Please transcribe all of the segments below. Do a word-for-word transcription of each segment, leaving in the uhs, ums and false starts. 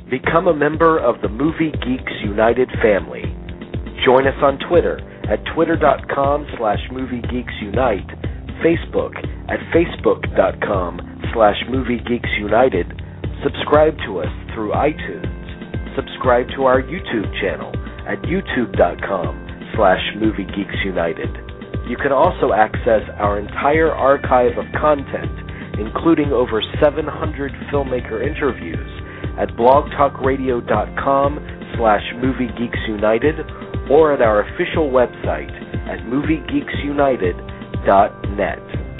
Become a member of the Movie Geeks United family. Join us on Twitter at twitter.com slash moviegeeksunite, Facebook at facebook.com slash moviegeeksunited. Subscribe to us through iTunes. Subscribe to our YouTube channel at youtube.com slash moviegeeksunited. You can also access our entire archive of content, including over seven hundred filmmaker interviews, at blogtalkradio.com slash moviegeeksunited or at our official website at moviegeeksunited dot net.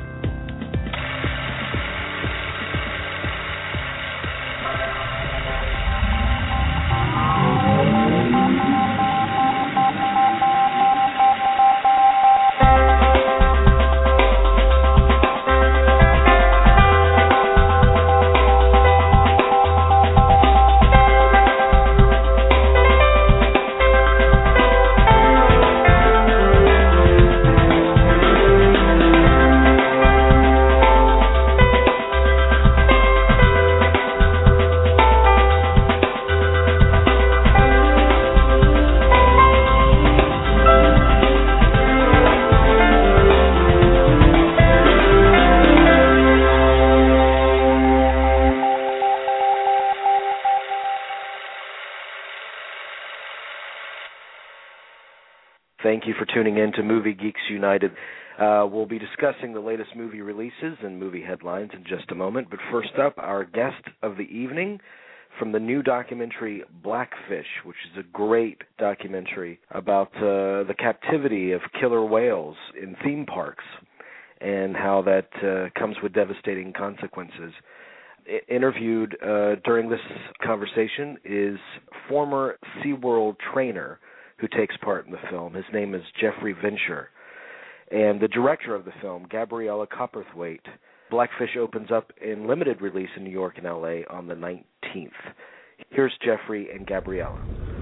Thank you for tuning in to Movie Geeks United. Uh, we'll be discussing the latest movie releases and movie headlines in just a moment. But first up, our guest of the evening from the new documentary Blackfish, which is a great documentary about uh, the captivity of killer whales in theme parks and how that uh, comes with devastating consequences. I- interviewed uh, during this conversation is former SeaWorld trainer who takes part in the film. His name is Jeffrey Venture. And the director of the film, Gabriella Copperthwaite. Blackfish opens up in limited release in New York and L A on the nineteenth. Here's Jeffrey and Gabriella.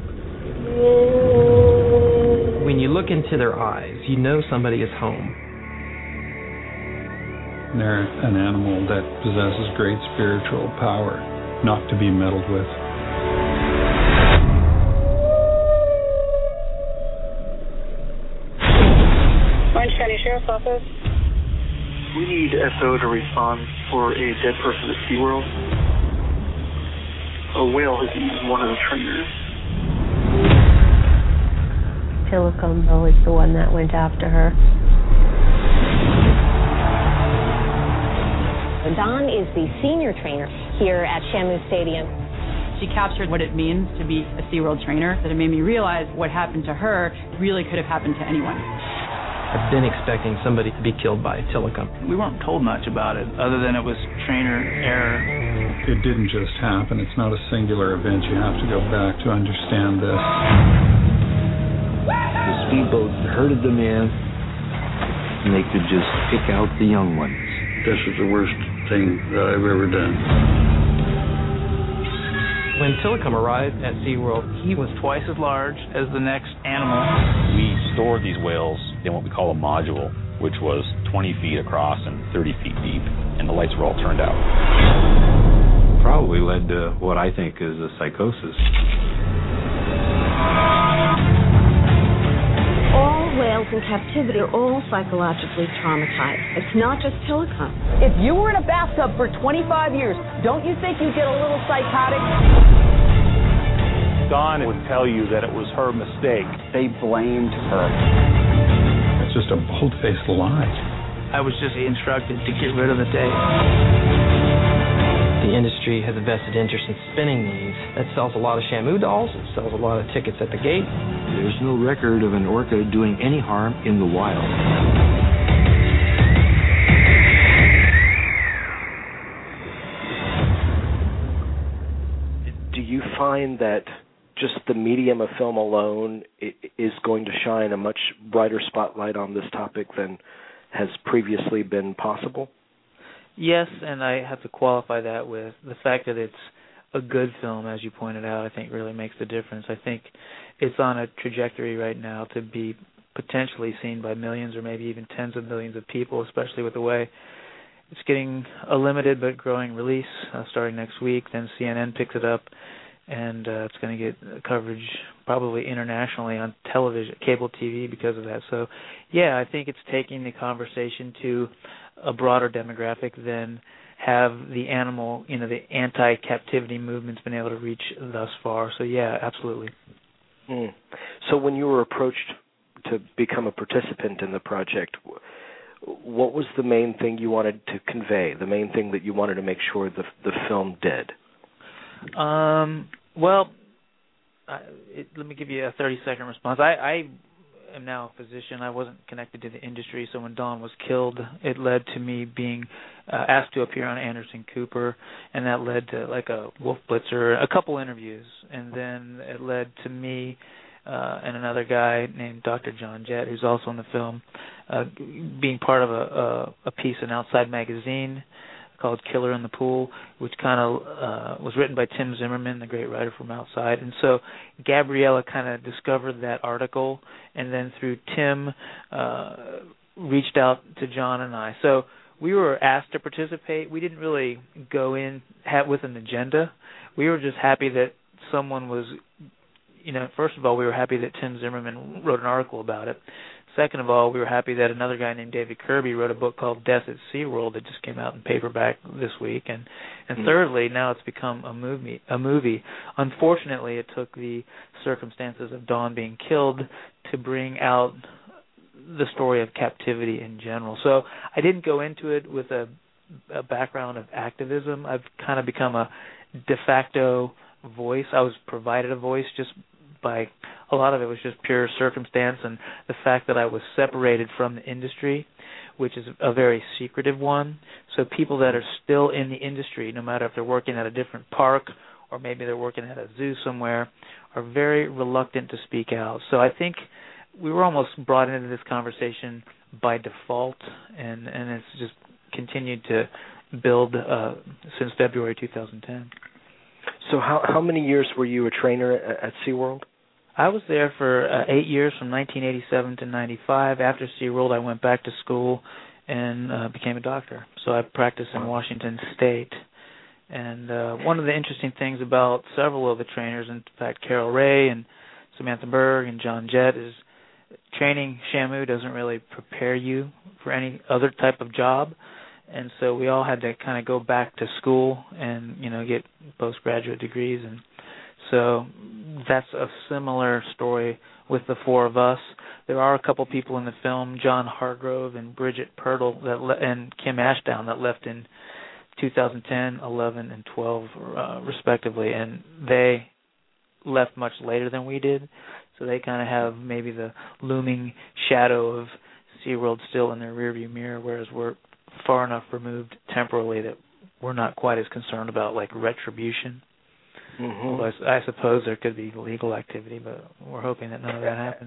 When you look into their eyes, you know somebody is home. They're an animal that possesses great spiritual power, not to be meddled with. Orange County Sheriff's Office. We need S O to respond for a dead person at SeaWorld. A whale has eaten one of the trainers. Tilikum was the one that went after her. Dawn is the senior trainer here at Shamu Stadium. She captured what it means to be a SeaWorld trainer, that it made me realize what happened to her really could have happened to anyone. I've been expecting somebody to be killed by a Tilikum. We weren't told much about it, other than it was trainer error. It didn't just happen. It's not a singular event. You have to go back to understand this. The speedboat herded them in, and they could just pick out the young ones. This is the worst thing that I've ever done. When Tilikum arrived at SeaWorld, he was twice as large as the next animal. We stored these whales in what we call a module, which was twenty feet across and thirty feet deep, and the lights were all turned out. Probably led to what I think is a psychosis. All whales in captivity are all psychologically traumatized. It's not just Tilikum. If you were in a bathtub for twenty-five years, don't you think you'd get a little psychotic? Dawn would tell you that it was her mistake. They blamed her. It's just a bold-faced lie. I was just instructed to get rid of the tape. The industry has a vested interest in spinning these. That sells a lot of Shamu dolls. It sells a lot of tickets at the gate. There's no record of an orca doing any harm in the wild. Do you find that just the medium of film alone is going to shine a much brighter spotlight on this topic than has previously been possible? Yes, and I have to qualify that with the fact that it's a good film, as you pointed out, I think really makes the difference. I think it's on a trajectory right now to be potentially seen by millions or maybe even tens of millions of people, especially with the way it's getting a limited but growing release uh, starting next week. Then C N N picks it up and uh, it's going to get coverage probably internationally on television, cable T V because of that. So, yeah, I think it's taking the conversation to a broader demographic than have the animal, you know, the anti-captivity movement's been able to reach thus far. So, yeah, absolutely. Mm. So when you were approached to become a participant in the project, what was the main thing you wanted to convey, the main thing that you wanted to make sure the the film did? Um, well, I, it, let me give you a thirty-second response. I, I am now a physician. I wasn't connected to the industry, so when Dawn was killed, it led to me being uh, asked to appear on Anderson Cooper, and that led to like a Wolf Blitzer, a couple interviews, and then it led to me uh, and another guy named Doctor John Jett, who's also in the film, uh, being part of a, a, a piece in Outside Magazine called Killer in the Pool, which kind of uh, was written by Tim Zimmerman, the great writer from Outside. And so Gabriella kind of discovered that article, and then through Tim uh, reached out to John and I. So we were asked to participate. We didn't really go in with an agenda. We were just happy that someone was, you know, first of all, we were happy that Tim Zimmerman wrote an article about it. Second of all, we were happy that another guy named David Kirby wrote a book called Death at SeaWorld that just came out in paperback this week. And, and mm-hmm. thirdly, now it's become a movie. A movie. Unfortunately, it took the circumstances of Dawn being killed to bring out the story of captivity in general. So I didn't go into it with a, a background of activism. I've kind of become a de facto voice. I was provided a voice just by a lot of it was just pure circumstance and the fact that I was separated from the industry, which is a very secretive one. So people that are still in the industry, no matter if they're working at a different park or maybe they're working at a zoo somewhere, are very reluctant to speak out. So I think we were almost brought into this conversation by default, and, and it's just continued to build uh, since February two thousand ten. So how how many years were you a trainer at, at SeaWorld? I was there for uh, eight years, from nineteen eighty-seven to ninety-five. After SeaWorld, I went back to school and uh, became a doctor. So I practiced in Washington State. And uh, one of the interesting things about several of the trainers, in fact, Carol Ray and Samantha Berg and John Jett, is training Shamu doesn't really prepare you for any other type of job. And so we all had to kind of go back to school and, you know, get postgraduate degrees. And so that's a similar story with the four of us. There are a couple people in the film, John Hargrove and Bridget Pirtle that le- and Kim Ashdown, that left in two thousand ten, eleven, and twelve, uh, respectively. And they left much later than we did. So they kind of have maybe the looming shadow of SeaWorld still in their rearview mirror, whereas we're far enough removed temporally that we're not quite as concerned about, like, retribution. Mm-hmm. Although I, I suppose there could be legal activity, but we're hoping that none of that happens.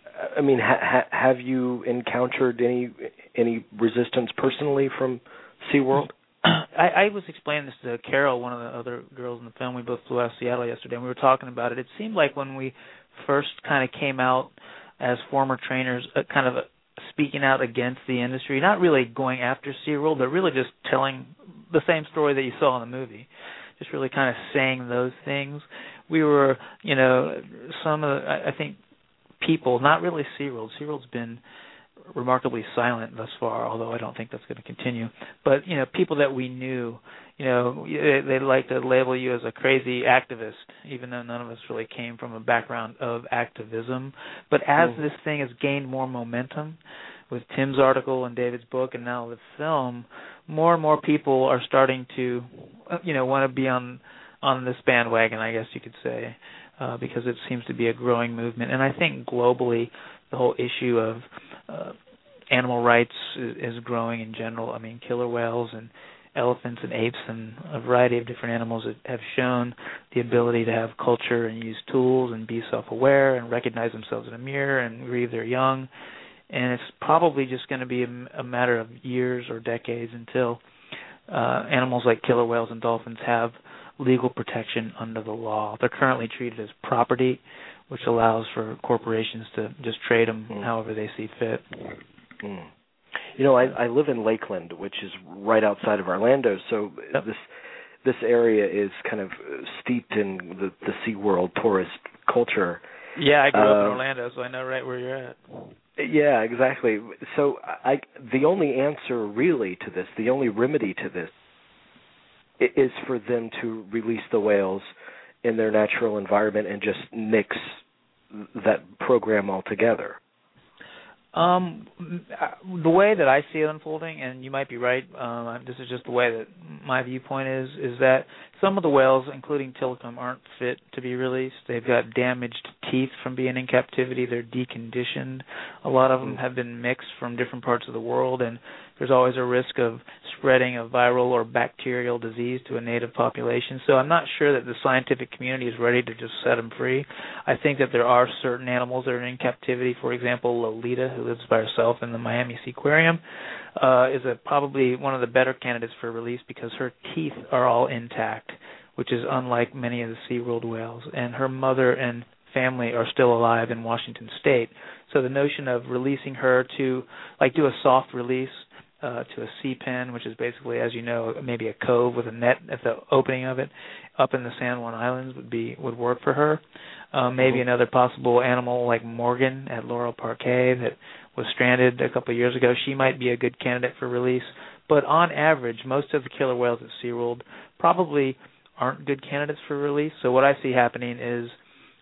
I mean, ha- ha- have you encountered any any resistance personally from SeaWorld? I, I was explaining this to Carol, one of the other girls in the film. We both flew out of Seattle yesterday, and we were talking about it. It seemed like when we first kind of came out as former trainers, uh, kind of uh, speaking out against the industry, not really going after SeaWorld, but really just telling the same story that you saw in the movie. Just really kind of saying those things. We were, you know, some of the, I think, people, not really SeaWorld. SeaWorld's been remarkably silent thus far, although I don't think that's going to continue. But, you know, people that we knew, you know, they, they like to label you as a crazy activist, even though none of us really came from a background of activism. But as mm-hmm. this thing has gained more momentum, with Tim's article and David's book and now the film, more and more people are starting to, you know, want to be on on this bandwagon, I guess you could say, uh, because it seems to be a growing movement. And I think globally, the whole issue of uh, animal rights is, is growing in general. I mean, killer whales and elephants and apes and a variety of different animals that have shown the ability to have culture and use tools and be self-aware and recognize themselves in a mirror and grieve their young. And it's probably just going to be a, a matter of years or decades until uh, animals like killer whales and dolphins have legal protection under the law. They're currently treated as property, which allows for corporations to just trade them mm. however they see fit. Mm. You know, I, I live in Lakeland, which is right outside of Orlando, so yep. this this area is kind of steeped in the, the SeaWorld tourist culture. Yeah, I grew uh, up in Orlando, so I know right where you're at. Yeah, exactly. So I, the only answer really to this, the only remedy to this, is for them to release the whales in their natural environment and just nix that program altogether. Um, the way that I see it unfolding, and you might be right, um, this is just the way that my viewpoint is, is that some of the whales, including Tilikum, aren't fit to be released. They've got damaged teeth from being in captivity. They're deconditioned. A lot of them have been mixed from different parts of the world, and there's always a risk of spreading a viral or bacterial disease to a native population. So I'm not sure that the scientific community is ready to just set them free. I think that there are certain animals that are in captivity. For example, Lolita, who lives by herself in the Miami Seaquarium, uh, is a, probably one of the better candidates for release because her teeth are all intact, which is unlike many of the SeaWorld whales. And her mother and family are still alive in Washington State. So the notion of releasing her to, like, do a soft release, Uh, to a sea pen, which is basically, as you know, maybe a cove with a net at the opening of it, up in the San Juan Islands would be would work for her. Uh, maybe mm-hmm. another possible animal like Morgan at Laurel Parquet that was stranded a couple of years ago. She might be a good candidate for release. But on average, most of the killer whales at SeaWorld probably aren't good candidates for release. So what I see happening is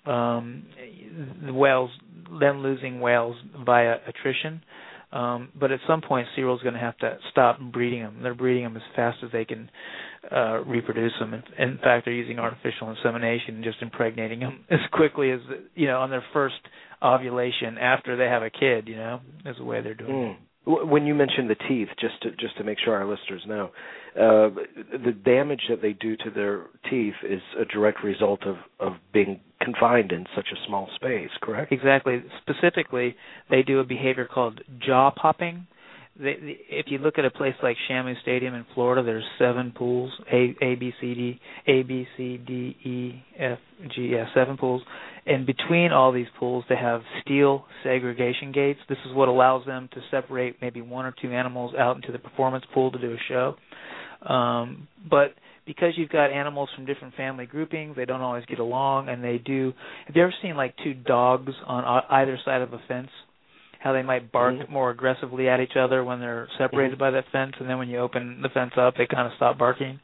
um, the whales, them losing whales via attrition. Um, but at some point, SeaWorld's going to have to stop breeding them. They're breeding them as fast as they can uh, reproduce them. In, in fact, they're using artificial insemination and just impregnating them as quickly as, you know, on their first ovulation after they have a kid, you know, is the way they're doing mm. it. When you mention the teeth, just to just to make sure our listeners know, uh, the damage that they do to their teeth is a direct result of, of being confined in such a small space, correct? Exactly. Specifically, they do a behavior called jaw popping. They, they, if you look at a place like Shamu Stadium in Florida, there's seven pools, A, A, B, C, D, A, B, C, D, E, F, G, yeah, seven pools. And between all these pools, they have steel segregation gates. This is what allows them to separate maybe one or two animals out into the performance pool to do a show. Um, but because you've got animals from different family groupings, they don't always get along, and they do. Have you ever seen like two dogs on either side of a fence? How they might bark mm-hmm. more aggressively at each other when they're separated mm-hmm. by that fence, and then when you open the fence up, they kind of stop barking.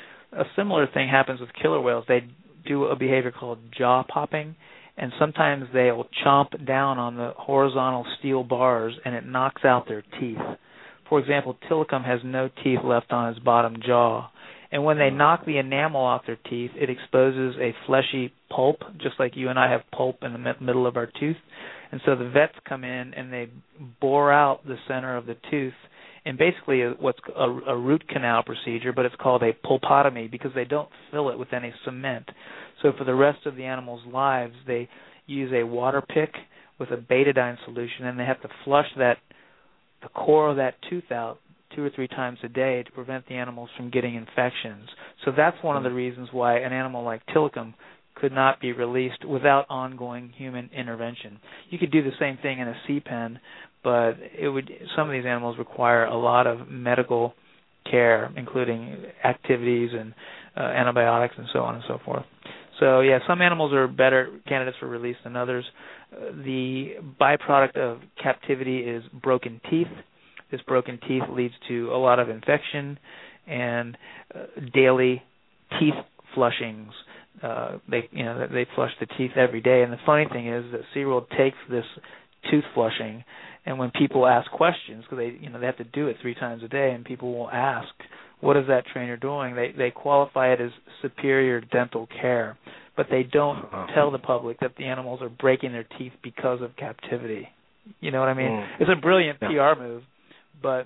A similar thing happens with killer whales. They do a behavior called jaw popping, and sometimes they'll chomp down on the horizontal steel bars, and it knocks out their teeth. For example, Tilikum has no teeth left on his bottom jaw, and when they knock the enamel off their teeth, it exposes a fleshy pulp, just like you and I have pulp in the middle of our tooth. And so the vets come in and they bore out the center of the tooth in basically a, what's a, a root canal procedure, but it's called a pulpotomy because they don't fill it with any cement. So for the rest of the animal's lives, they use a water pick with a betadine solution, and they have to flush that the core of that tooth out two or three times a day to prevent the animals from getting infections. So that's one of the reasons why an animal like Tilikum could not be released without ongoing human intervention. You could do the same thing in a sea pen, but it would. Some of these animals require a lot of medical care, including activities and uh, antibiotics and so on and so forth. So, yeah, some animals are better candidates for release than others. Uh, the byproduct of captivity is broken teeth. This broken teeth leads to a lot of infection and uh, daily teeth flushings. Uh, they, you know, they flush the teeth every day. And the funny thing is that SeaWorld takes this tooth flushing, and when people ask questions, because they, you know, they have to do it three times a day, and people will ask, "What is that trainer doing?" They they qualify it as superior dental care, but they don't uh-huh. tell the public that the animals are breaking their teeth because of captivity. You know what I mean? Mm. It's a brilliant yeah. P R move, but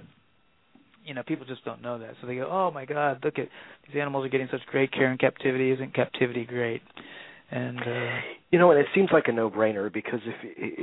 you know, people just don't know that. So they go, "Oh my God, look at these animals are getting such great care in captivity. Isn't captivity great?" And uh, you know, and it seems like a no-brainer because if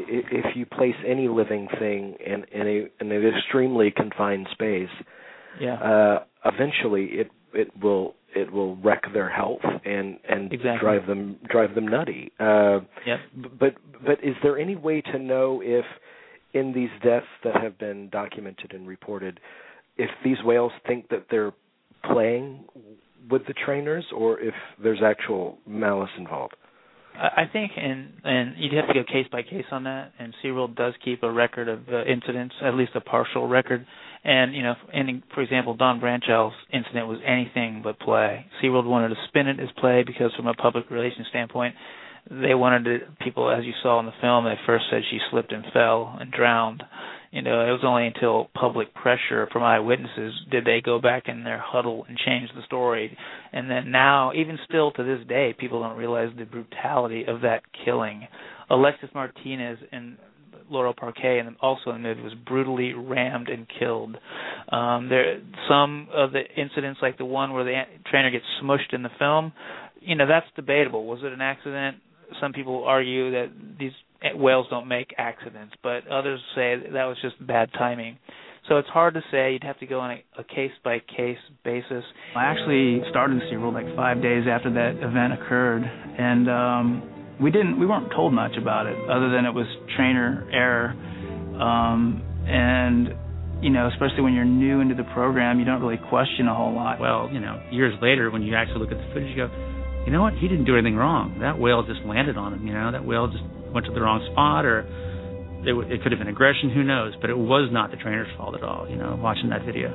if you place any living thing in in, a, in an extremely confined space, yeah, uh, eventually it it will it will wreck their health and and exactly. drive them drive them nutty. Uh, yep. But but is there any way to know if in these deaths that have been documented and reported, if these whales think that they're playing with the trainers, or if there's actual malice involved? I think, and and you'd have to go case by case on that. And SeaWorld does keep a record of uh, incidents, at least a partial record. And you know, and for example, Don Branchell's incident was anything but play. SeaWorld wanted to spin it as play because, from a public relations standpoint, they wanted to, people, as you saw in the film, they first said she slipped and fell and drowned. You know, it was only until public pressure from eyewitnesses did they go back in their huddle and change the story. And then now, even still to this day, people don't realize the brutality of that killing. Alexis Martinez and Laurel Parquet, and also in the movie, was brutally rammed and killed. Um, there, some of the incidents, like the one where the trainer gets smushed in the film, you know, that's debatable. Was it an accident? Some people argue that these whales don't make accidents, but others say that was just bad timing. So it's hard to say. You'd have to go on a, a case-by-case basis. I actually started SeaWorld like five days after that event occurred, and um, we didn't, we weren't told much about it, other than it was trainer error. Um, and you know, especially when you're new into the program, you don't really question a whole lot. Well, you know, years later, when you actually look at the footage, you go, you know what? He didn't do anything wrong. That whale just landed on him. You know, that whale just went to the wrong spot, or it, w- it could have been aggression. Who knows? But it was not the trainer's fault at all. You know, watching that video.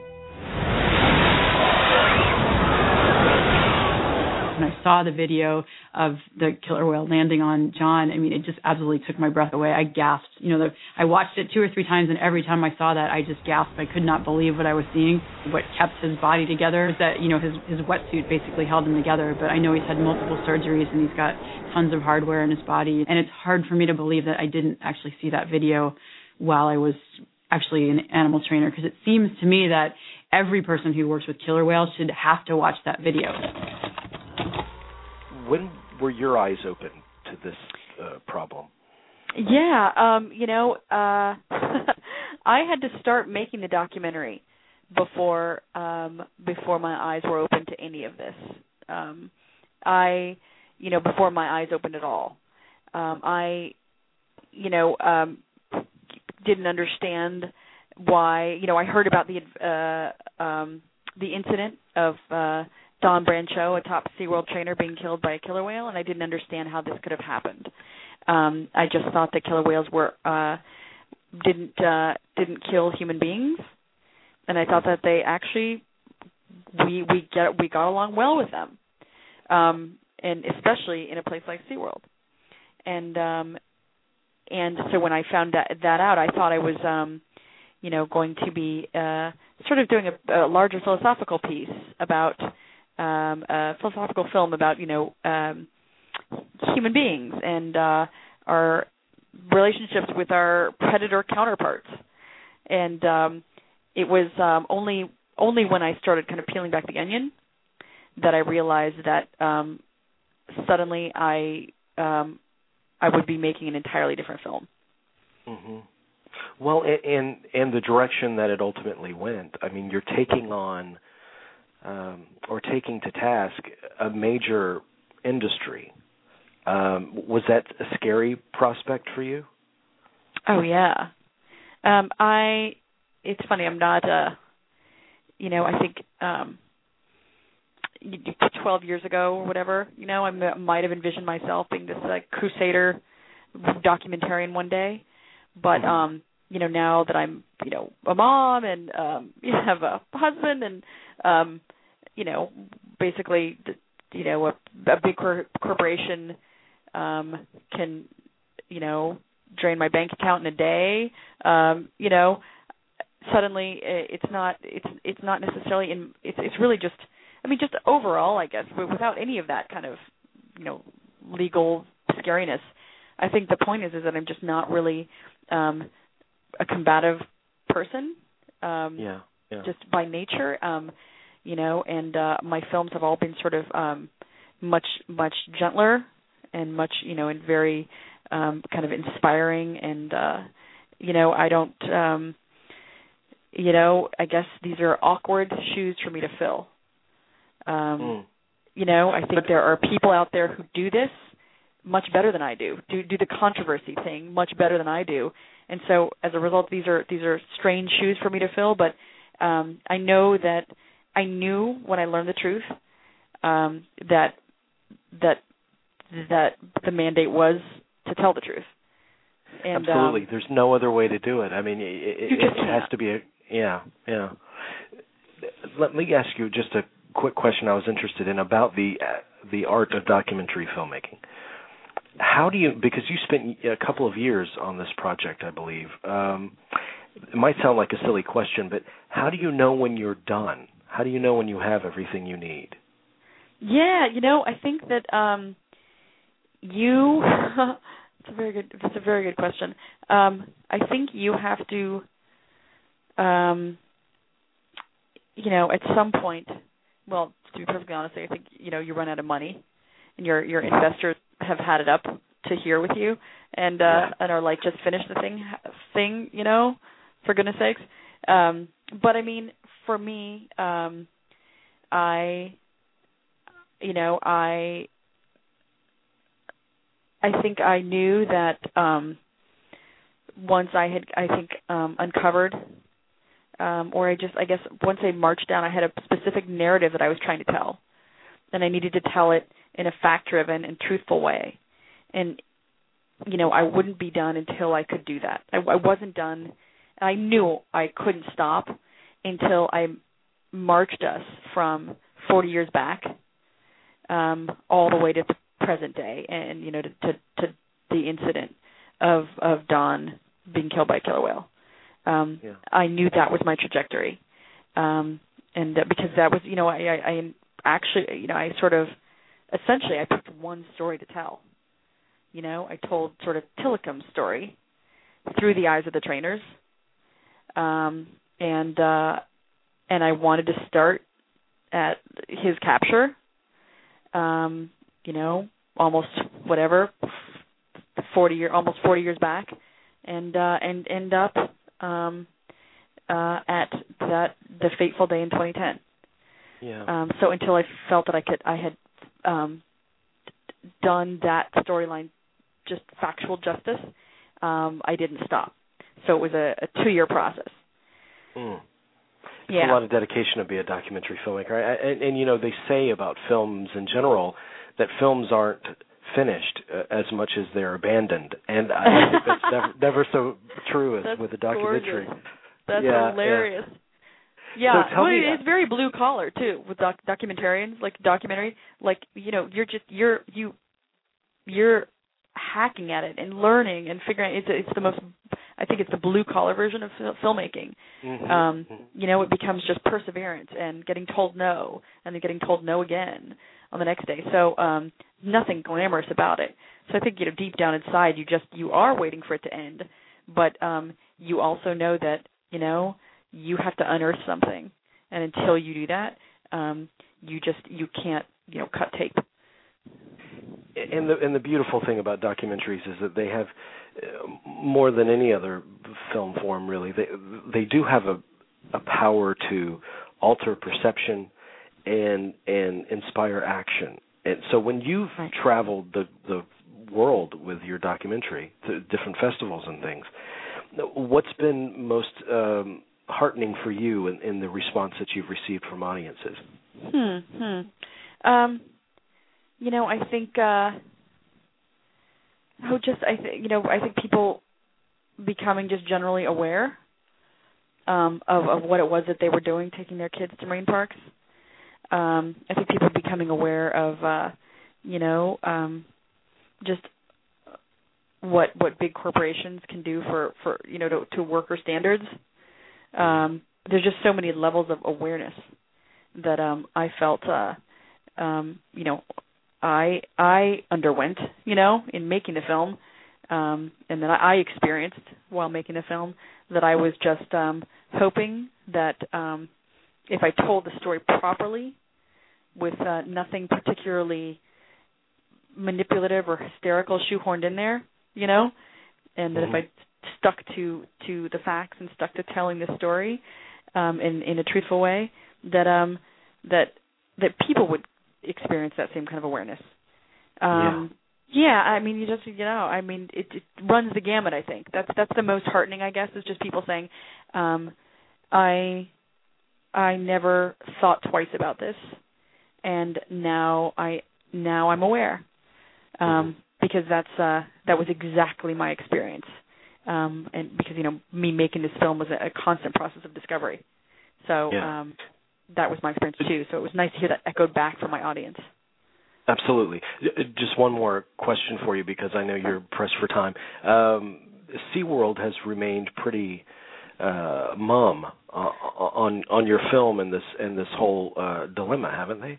When I saw the video of the killer whale landing on John, I mean, it just absolutely took my breath away. I gasped. You know, the, I watched it two or three times, and every time I saw that, I just gasped. I could not believe what I was seeing. What kept his body together is that, you know, his, his wetsuit basically held him together. But I know he's had multiple surgeries, and he's got tons of hardware in his body. And it's hard for me to believe that I didn't actually see that video while I was actually an animal trainer, because it seems to me that every person who works with killer whales should have to watch that video. When were your eyes open to this uh, problem? Yeah, um, you know, uh, I had to start making the documentary before um, before my eyes were open to any of this. Um, I, you know, before my eyes opened at all. Um, I, you know, um, didn't understand why. You know, I heard about the uh, um, the incident of Uh, Don Brancho, a top SeaWorld trainer, being killed by a killer whale, and I didn't understand how this could have happened. Um, I just thought that killer whales were uh, didn't uh, didn't kill human beings, and I thought that they actually we we get we got along well with them, um, and especially in a place like SeaWorld. And um, and so when I found that that out, I thought I was um, you know going to be uh, sort of doing a, a larger philosophical piece about. Um, a philosophical film about, you know, um, human beings and uh, our relationships with our predator counterparts. And um, it was um, only only when I started kind of peeling back the onion that I realized that um, suddenly I um, I would be making an entirely different film. Mm-hmm. Well, and and the direction that it ultimately went. I mean, you're taking on. Um, or taking to task a major industry. Um, was that a scary prospect for you? Oh yeah. Um, I. It's funny. I'm not. Uh, you know, I think um, twelve years ago or whatever. You know, I m- might have envisioned myself being this like crusader documentarian one day, but um, you know, now that I'm, you know, a mom and um, you have a husband and um, you know, basically, you know, a, a big cor- corporation um, can, you know, drain my bank account in a day. Um, you know, suddenly it's not it's it's not necessarily in it's it's really just I mean just overall I guess, but without any of that kind of, you know, legal scariness. I think the point is is that I'm just not really um, a combative person. Um, yeah, yeah. Just by nature. Um, You know, and uh, my films have all been sort of um, much, much gentler and much, you know, and very um, kind of inspiring. And, uh, you know, I don't, um, you know, I guess these are awkward shoes for me to fill. Um, mm. You know, I think there are people out there who do this much better than I do, do do the controversy thing much better than I do. And so as a result, these are these are strange shoes for me to fill. But um, I know that I knew when I learned the truth um, that that that the mandate was to tell the truth. And, Absolutely. Um, There's no other way to do it. I mean, it, it, it has to be a yeah, yeah. Let me ask you just a quick question I was interested in about the uh, the art of documentary filmmaking. How do you, because you spent a couple of years on this project, I believe. Um, it might sound like a silly question, but how do you know when you're done? How do you know when you have everything you need? Yeah, you know, I think that um, you. it's a very good. It's a very good question. Um, I think you have to. Um, you know, at some point, well, to be perfectly honest, I think you know you run out of money, and your your investors have had it up to here with you, and uh, yeah. and are like, just finish the thing, thing, you know, for goodness sakes. Um, but I mean, for me, um, I, you know, I, I think I knew that um, once I had, I think, um, uncovered. Um, or I just, I guess, once I marched down, I had a specific narrative that I was trying to tell, and I needed to tell it in a fact-driven and truthful way. And, you know, I wouldn't be done until I could do that. I, I wasn't done. I knew I couldn't stop until I marched us from forty years back um, all the way to the present day, and, you know, to, to, to the incident of, of Don being killed by a killer whale. Um, yeah. I knew that was my trajectory, um, and uh, because that was, you know, I, I, I actually, you know, I sort of, essentially, I picked one story to tell. You know, I told sort of Tilikum's story through the eyes of the trainers, um, and uh, and I wanted to start at his capture. Um, you know, almost whatever, forty year, almost forty years back, and uh, and end up. Um, uh, at that the fateful day in twenty ten. Yeah. Um, so until I felt that I could, I had um, d- done that storyline just factual justice, um, I didn't stop. So it was a, a two-year process. Mm. It's yeah. a lot of dedication to be a documentary filmmaker. I, and, and, you know, they say about films in general that films aren't finished uh, as much as they're abandoned, and I think that's never, never so true as that's with a documentary. Gorgeous. That's yeah, hilarious. Yeah, yeah so well, me, it's very blue collar too with doc- documentarians, like documentary, like you know, you're just you're you you're hacking at it and learning and figuring. It's it's the most. I think it's the blue collar version of fil- filmmaking. Mm-hmm. Um, you know, it becomes just perseverance and getting told no, and then getting told no again on the next day. So um, nothing glamorous about it. So I think, you know, deep down inside, you just you are waiting for it to end, but um, you also know that, you know, you have to unearth something, and until you do that, um, you just you can't, you know, cut tape. And the and the beautiful thing about documentaries is that they have uh, more than any other film form, really. They they do have a a power to alter perception and and inspire action. And so when you've right. traveled the the world with your documentary to different festivals and things, what's been most um, heartening for you in, in the response that you've received from audiences? Hmm. Hmm. Um. You know, I think. Uh, oh, just I think you know, I think people becoming just generally aware um, of of what it was that they were doing, taking their kids to marine parks. Um, I think people becoming aware of, uh, you know, um, just what what big corporations can do for, for you know to, to worker standards. Um, there's just so many levels of awareness that um, I felt, uh, um, you know, I I underwent, you know, in making the film, um, and that I experienced while making the film. That I was just um, hoping that. Um, if I told the story properly, with uh, nothing particularly manipulative or hysterical shoehorned in there, you know, and that mm-hmm. if I stuck to, to the facts and stuck to telling the story um, in in a truthful way, that um that that people would experience that same kind of awareness. Um, yeah. yeah, I mean, you just you know, I mean, it, it runs the gamut. I think that's that's the most heartening, I guess, is just people saying, um, I. I never thought twice about this, and now I now I'm aware, um, mm-hmm. because that's uh, that was exactly my experience, um, and because you know me making this film was a, a constant process of discovery, so yeah. um, that was my experience too. So it was nice to hear that echoed back from my audience. Absolutely. Just one more question for you because I know you're pressed for time. Um, SeaWorld has remained pretty uh, mum uh, on on your film and this and this whole uh, dilemma, haven't they?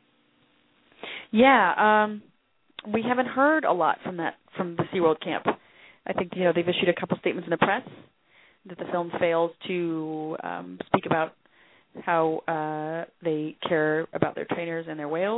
Yeah, um, we haven't heard a lot from that from the SeaWorld camp. I think you know they've issued a couple statements in the press that the film fails to um, speak about how uh, they care about their trainers and their whales.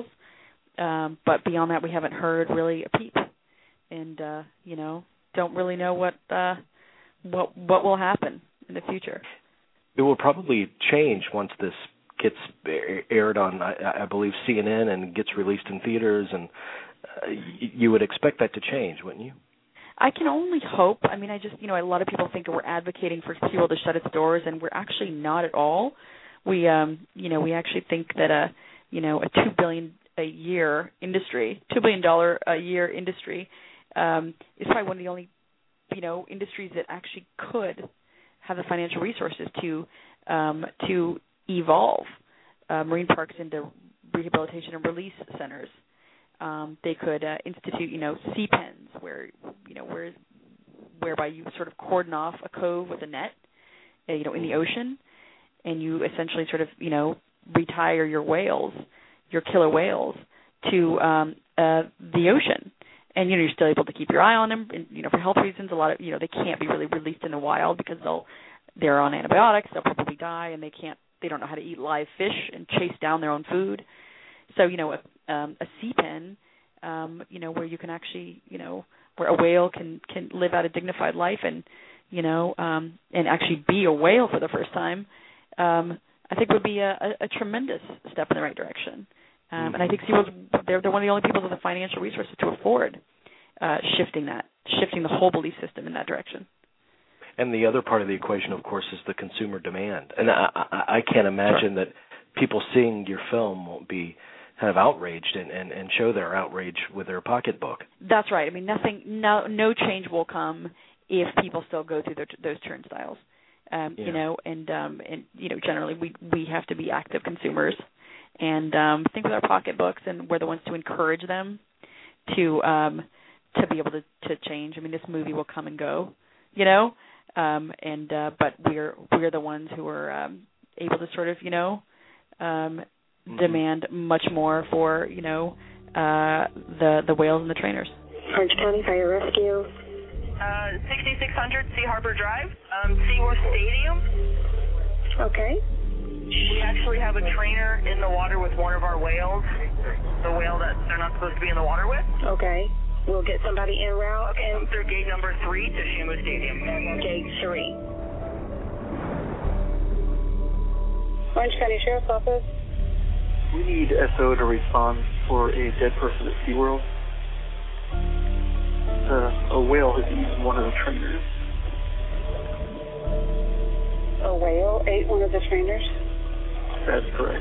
Um, but beyond that, we haven't heard really a peep, and uh, you know, don't really know what uh, what what will happen in the future. It will probably change once this gets aired on, I, I believe, C N N and gets released in theaters, and uh, you would expect that to change, wouldn't you? I can only hope. I mean, I just, you know, a lot of people think that we're advocating for SeaWorld to shut its doors, and we're actually not at all. We, um, you know, we actually think that a, you know, a two billion a year industry, two billion dollar a year industry, um, is probably one of the only, you know, industries that actually could have the financial resources to um, to evolve uh, marine parks into rehabilitation and release centers. Um, they could uh, institute, you know, sea pens where, you know, where whereby you sort of cordon off a cove with a net, uh, you know, in the ocean, and you essentially sort of, you know, retire your whales, your killer whales, to um, uh, the ocean. And, you know, you're still able to keep your eye on them, and, you know, for health reasons. A lot of, you know, they can't be really released in the wild because they'll, they're on antibiotics, they'll probably die, and they can't, they don't know how to eat live fish and chase down their own food. So, you know, a, um, a sea pen, um, you know, where you can actually, you know, where a whale can, can live out a dignified life and, you know, um, and actually be a whale for the first time, um, I think would be a, a, a tremendous step in the right direction. Um, mm-hmm. And I think SeaWorld, they're, they're one of the only people with the financial resources to afford uh, shifting that, shifting the whole belief system in that direction. And the other part of the equation, of course, is the consumer demand. And I, I, I can't imagine sure. that people seeing your film won't be kind of outraged and, and, and show their outrage with their pocketbook. That's right. I mean, nothing, no, no change will come if people still go through their, those turnstiles. Um, yeah. You know, and um, and you know, generally we we have to be active consumers and um, think with our pocketbooks, and we're the ones to encourage them to um, to be able to, to change. I mean, this movie will come and go, you know, um, and uh, but we're we're the ones who are um, able to sort of, you know, um, mm-hmm. demand much more for, you know, uh, the the whales and the trainers. Orange County Fire Rescue. Uh, sixty-six hundred Sea Harbor Drive, um, SeaWorld Stadium. Okay. We actually have a trainer in the water with one of our whales, the whale that they're not supposed to be in the water with. Okay. We'll get somebody en route. Okay, and through gate number three to Shamu Stadium. Gate three. Orange County Sheriff's Office. We need S O to respond for a dead person at SeaWorld. Uh, a whale has eaten one of the trainers. A whale ate one of the trainers? That's correct.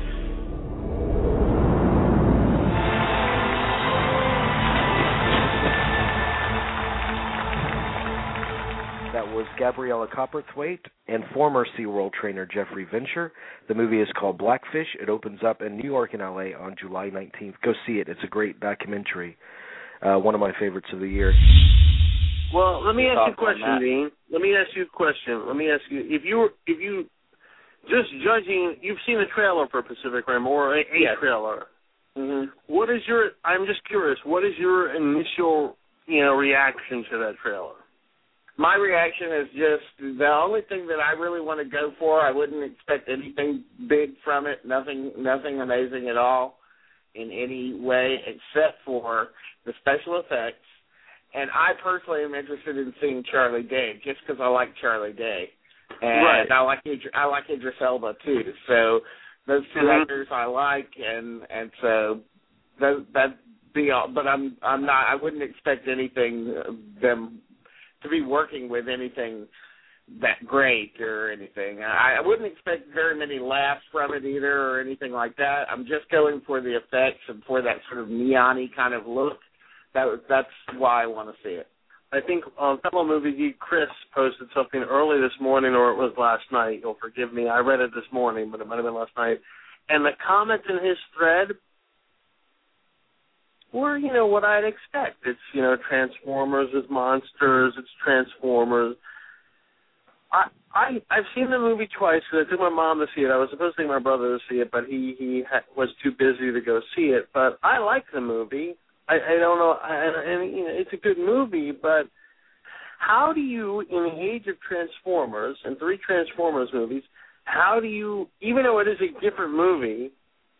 That was Gabriella Copperthwaite and former SeaWorld trainer Jeffrey Venture. The movie is called Blackfish. It opens up in New York and L A on July nineteenth. Go see it. It's a great documentary. Uh, one of my favorites of the year. Well, let me ask you a question, Dean. Let me ask you a question. Let me ask you, if you were, if you, just judging, you've seen a trailer for Pacific Rim or a, a yes. trailer. Mm-hmm. What is your? I'm just curious. What is your initial, you know, reaction to that trailer? My reaction is just the only thing that I really want to go for. I wouldn't expect anything big from it. Nothing, nothing amazing at all in any way, except for the special effects. And I personally am interested in seeing Charlie Day, just because I like Charlie Day, and right. I like Idris, I like Idris Elba too. So those two mm-hmm. actors I like, and and so that that be all. But I'm I'm not. I wouldn't expect anything them to be working with anything that great or anything. I, I wouldn't expect very many laughs from it either or anything like that. I'm just going for the effects and for that sort of neon-y kind of look. That that's why I want to see it. I think um, fellow movie geek Chris posted something early this morning, or it was last night. You'll forgive me. I read it this morning, but it might have been last night. And the comments in his thread were, you know, what I'd expect. It's, you know, Transformers is monsters. It's Transformers. I, I, I've seen the movie twice because I took my mom to see it. I was supposed to take my brother to see it, but he, he ha- was too busy to go see it. But I like the movie. I, I don't know, and, and you know, it's a good movie, but how do you, in the age of Transformers and three Transformers movies, how do you, even though it is a different movie,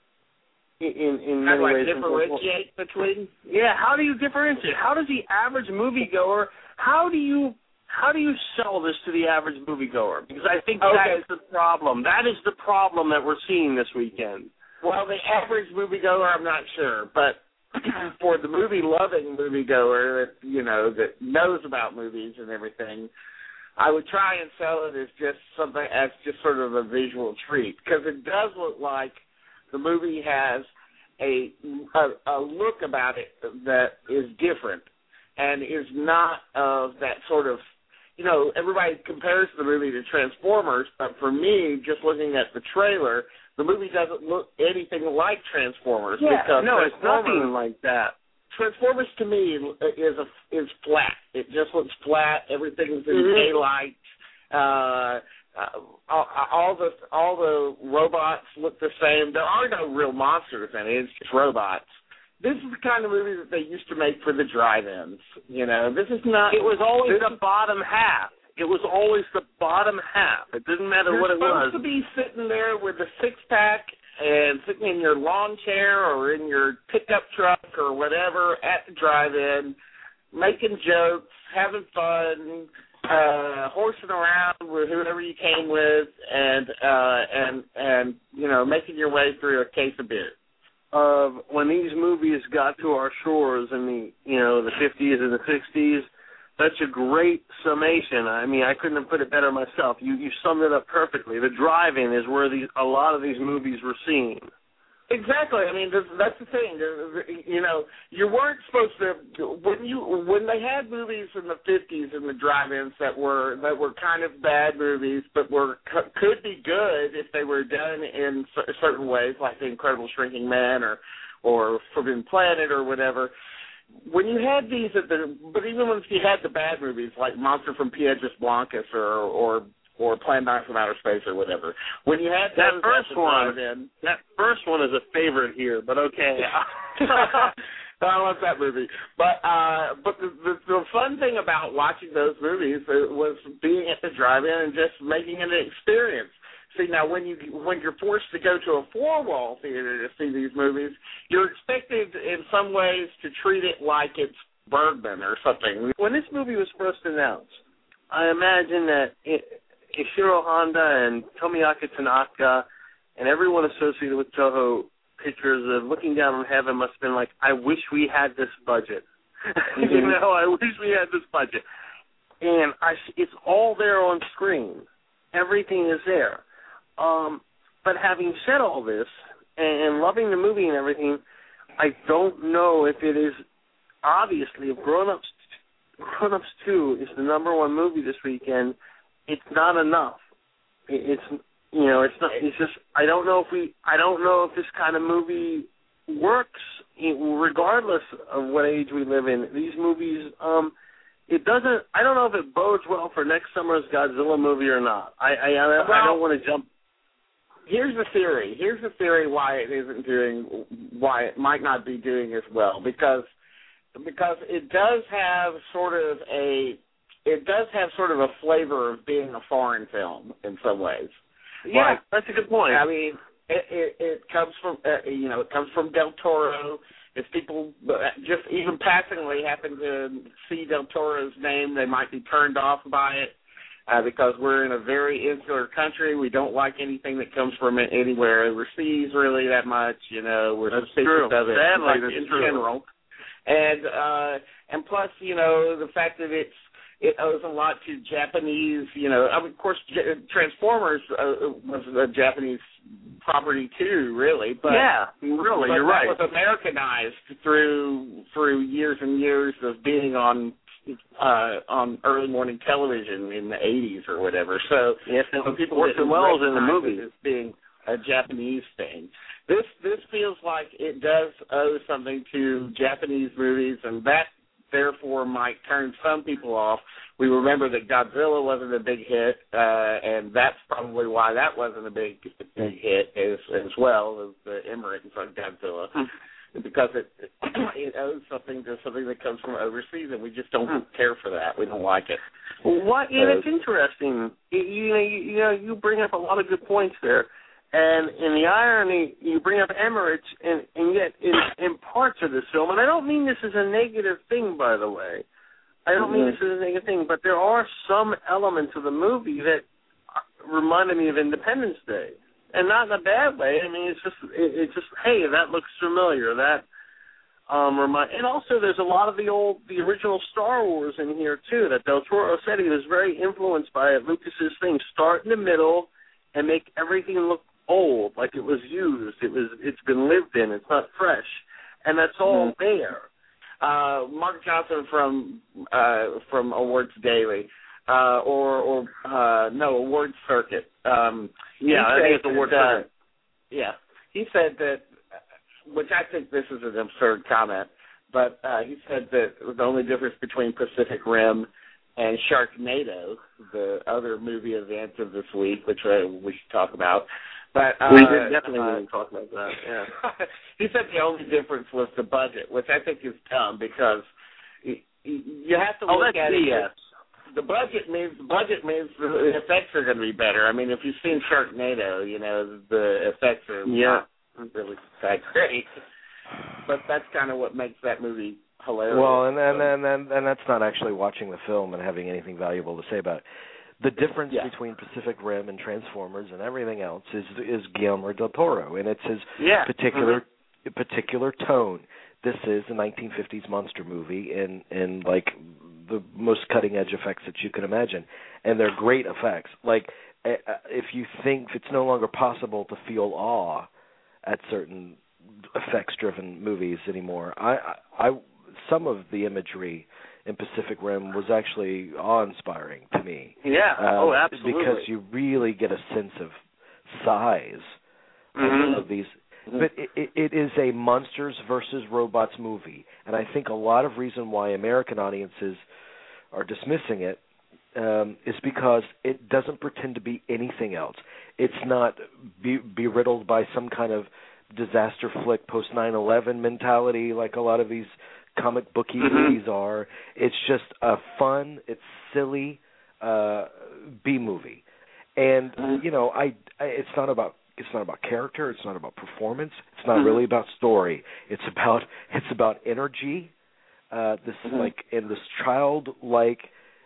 in in many like ways, differentiate between? Yeah, how do you differentiate? How does the average moviegoer? How do you how do you sell this to the average moviegoer? Because I think okay. that is the problem. That is the problem that we're seeing this weekend. Well, the average moviegoer, I'm not sure, but for the movie-loving moviegoer that, you know, that knows about movies and everything, I would try and sell it as just something, as just sort of a visual treat, because it does look like the movie has a, a, a look about it that is different and is not of that sort of, you know, everybody compares the movie to Transformers, but for me, just looking at the trailer, the movie doesn't look anything like Transformers. Yeah, because no, it's Transformers, nothing like that. Transformers to me is a, is flat. It just looks flat. Everything's in Mm-hmm. daylight. Uh, uh, all, all the all the robots look the same. There are no real monsters in it. It's just robots. This is the kind of movie that they used to make for the drive-ins. You know, this is not. It was always this, the bottom half. It was always the bottom half. It didn't matter You're what it was. supposed to be sitting there with a six-pack and sitting in your lawn chair or in your pickup truck or whatever at the drive-in, making jokes, having fun, uh, horsing around with whoever you came with, and uh, and and you know, making your way through a case of beer. Of when these movies got to our shores in the you know the fifties and the sixties. That's a great summation. I mean, I couldn't have put it better myself. You you summed it up perfectly. The drive-in is where these a lot of these movies were seen. Exactly. I mean, that's the thing. You know, you weren't supposed to when you when they had movies in the fifties in the drive-ins that were that were kind of bad movies, but were could be good if they were done in certain ways, like The Incredible Shrinking Man or or Forbidden Planet or whatever. When you had these, at the, but even when you had the bad movies like Monster from Piedras Blancas or or or Plan nine from Outer Space or whatever, when you had that first one, in, that first one is a favorite here, but okay. I love that movie. But uh, but the, the the fun thing about watching those movies was being at the drive-in and just making it an experience. See, now when you when you're forced to go to a four-wall theater to see these movies, you're expected in some ways to treat it like it's Bergman or something. When this movie was first announced, I imagine that it, Ishiro Honda and Tomoaki Tanaka and everyone associated with Toho Pictures of looking down on heaven must have been like, I wish we had this budget. Mm-hmm. You know, I wish we had this budget. And I, it's all there on screen. Everything is there. Um, but having said all this, and loving the movie and everything, I don't know if it is, obviously, if Grown Ups, Grown Ups two is the number one movie this weekend, it's not enough. It's, you know, it's not, it's just, I don't know if we, I don't know if this kind of movie works, regardless of what age we live in. These movies, um, it doesn't, I don't know if it bodes well for next summer's Godzilla movie or not. I, I, I, I don't want to jump. Here's the theory. Here's the theory why it isn't doing, why it might not be doing as well. Because, because it does have sort of a, it does have sort of a flavor of being a foreign film in some ways. Yeah, like, that's a good point. I mean, it, it, it comes from, uh, you know, it comes from Del Toro. If people just even passingly happen to see Del Toro's name, they might be turned off by it. Uh, because we're in a very insular country. We don't like anything that comes from anywhere overseas really that much. You know, we're that's suspicious true. of it Sadly, like that's in true. general. And uh, and plus, you know, the fact that it's it owes a lot to Japanese, you know, I mean, of course, J- Transformers uh, was a Japanese property too, really. But, yeah, really, but you're that right. was Americanized through through years and years of being on uh, on early morning television in the eighties or whatever. So, yes, so people Orson Welles in the movie as being a Japanese thing. This this feels like it does owe something to Japanese movies, and that therefore might turn some people off. We remember that Godzilla wasn't a big hit, uh, and that's probably why that wasn't a big big hit as as well as the Emmerich on Godzilla, because it it owes something to something that comes from overseas, and we just don't care for that. We don't like it. Well, what? Yeah, it's interesting. You, you know, you, you know, you bring up a lot of good points there. And in the irony, you bring up Emmerich, and, and yet in, in parts of this film, and I don't mean this as a negative thing, by the way. I don't mean this as a negative thing, but there are some elements of the movie that reminded me of Independence Day, and not in a bad way. I mean, it's just, it, it's just, hey, that looks familiar. That um, remind, and also there's a lot of the old, the original Star Wars in here too. That Del Toro said he was very influenced by Lucas's thing. Start in the middle and make everything look old, like it was used, it was, it's been lived in, it's not fresh, and that's all mm-hmm. there. Uh, Mark Johnson from uh, from Awards Daily, uh, or or uh, no Awards Circuit. Um, yeah, I think it's Awards Circuit. Yeah, he said that, which I think this is an absurd comment, but uh, he said that the only difference between Pacific Rim and Sharknado, the other movie event of this week, which uh, we should talk about. But, uh, we did definitely uh, need to talk about that, yeah. He said the only difference was the budget, which I think is dumb because you have to oh, look that's at B it. S. The budget means the budget means the effects are going to be better. I mean, if you've seen Sharknado, you know, the effects are yeah. not really that great. But that's kind of what makes that movie hilarious. Well, and and, and and and that's not actually watching the film and having anything valuable to say about it. The difference yeah. between Pacific Rim and Transformers and everything else is is Guillermo del Toro, and it's his yeah. particular mm-hmm. particular tone. This is a nineteen fifties monster movie in in like the most cutting edge effects that you can imagine, and they're great effects. Like if you think it's no longer possible to feel awe at certain effects driven movies anymore, I, I, I some of the imagery in Pacific Rim was actually awe-inspiring to me. Yeah, um, oh, absolutely. Because you really get a sense of size mm-hmm. of, of these. But it, it is a monsters versus robots movie, and I think a lot of reason why American audiences are dismissing it um, is because it doesn't pretend to be anything else. It's not be, beriddled by some kind of disaster flick post nine eleven mentality like a lot of these comic booky mm-hmm. movies are. It's just a fun, it's silly uh, B movie, and mm-hmm. you know, I, I it's not about it's not about character, it's not about performance, it's not mm-hmm. really about story. It's about it's about energy, uh, this mm-hmm. like and this childlike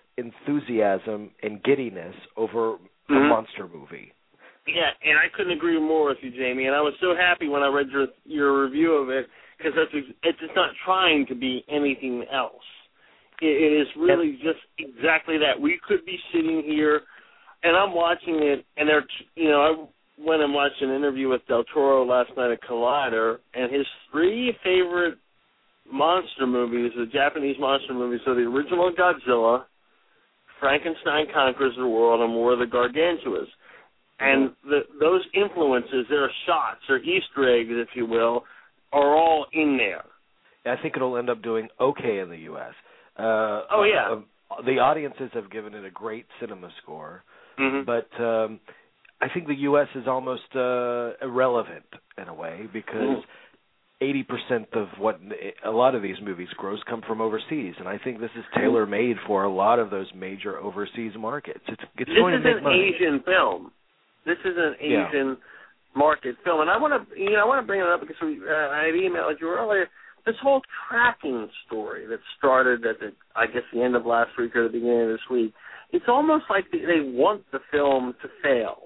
enthusiasm and giddiness over mm-hmm. a monster movie. Yeah, and I couldn't agree more with you, Jamie. And I was so happy when I read your your review of it. Because it's, it's not trying to be anything else. It, it is really just exactly that. We could be sitting here, and I'm watching it, and they're, you know, I went and watched an interview with Del Toro last night at Collider, and his three favorite monster movies, the Japanese monster movies, are the original Godzilla, Frankenstein Conquers the World, and War of the Gargantuas. And the, those influences, their shots, or Easter eggs, if you will, are all in there. I think it'll end up doing okay in the U S Uh, oh, yeah. Uh, the audiences have given it a great cinema score, mm-hmm. but um, I think the U S is almost uh, irrelevant in a way because mm-hmm. eighty percent of what a lot of these movies gross come from overseas, and I think this is tailor-made for a lot of those major overseas markets. It's, it's this going is to make an money. Asian film. This is an Asian yeah. market film, and I want to, you know, I want to bring it up because we, uh, I had emailed you earlier. This whole tracking story that started at the, I guess, the end of last week or the beginning of this week. It's almost like they, they want the film to fail,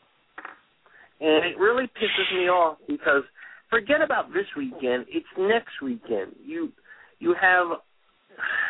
and it really pisses me off because forget about this weekend. It's next weekend. You you have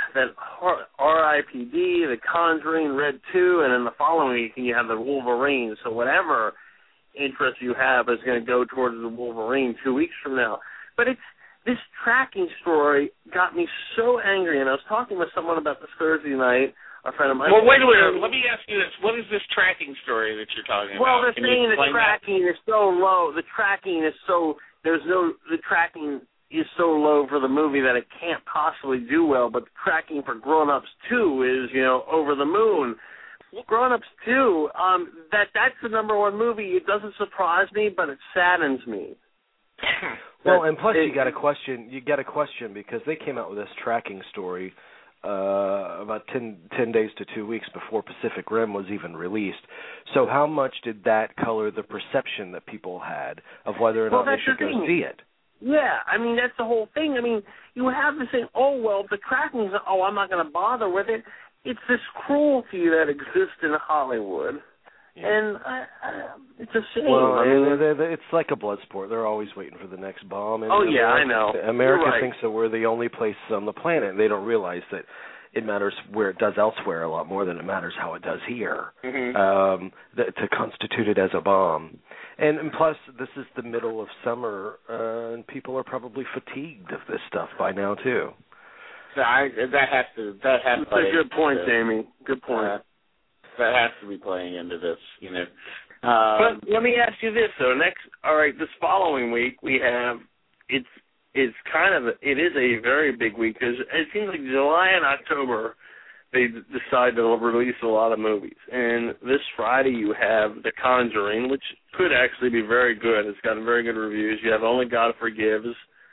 that R I P D, The Conjuring, Red two, and then the following week you have the Wolverine. So whatever interest you have is going to go towards the Wolverine two weeks from now. But it's this tracking story got me so angry, and I was talking with someone about this Thursday night. A friend of mine. Well, wait a minute. Let me ask you this: what is this tracking story that you're talking well, about? Well, they're saying the tracking that? is so low. The tracking is so there's no the tracking is so low for the movie that it can't possibly do well. But the tracking for Grown Ups two is you know over the moon. Grown Ups two, um, that that's the number one movie. It doesn't surprise me, but it saddens me. Well, and plus it, you got a question. You got a question because they came out with this tracking story. Uh, about ten, ten days to two weeks before Pacific Rim was even released. So how much did that color the perception that people had of whether or well, not they should go see it? Yeah, I mean, that's the whole thing. I mean, you have this thing, oh, well, the tracking's, oh, I'm not going to bother with it. It's this cruelty that exists in Hollywood. Yeah. And I, I, it's a shame. Well, I mean, they're, they're, it's like a blood sport. They're always waiting for the next bomb. And oh, yeah, America, I know. America right. thinks that we're the only place on the planet. They don't realize that it matters where it does elsewhere a lot more than it matters how it does here mm-hmm. um, th- to constitute it as a bomb. And, and plus, this is the middle of summer, uh, and people are probably fatigued of this stuff by now, too. So I, that has to. That has That's a good point, Jamie. Good point. Uh, that has to be playing into this, you know. Um, but let me ask you this, though. Next, all right, this following week we have it's it's kind of it is a very big week because it seems like July and October they decide to release a lot of movies. And this Friday you have The Conjuring, which could actually be very good. It's gotten very good reviews. You have Only God Forgives,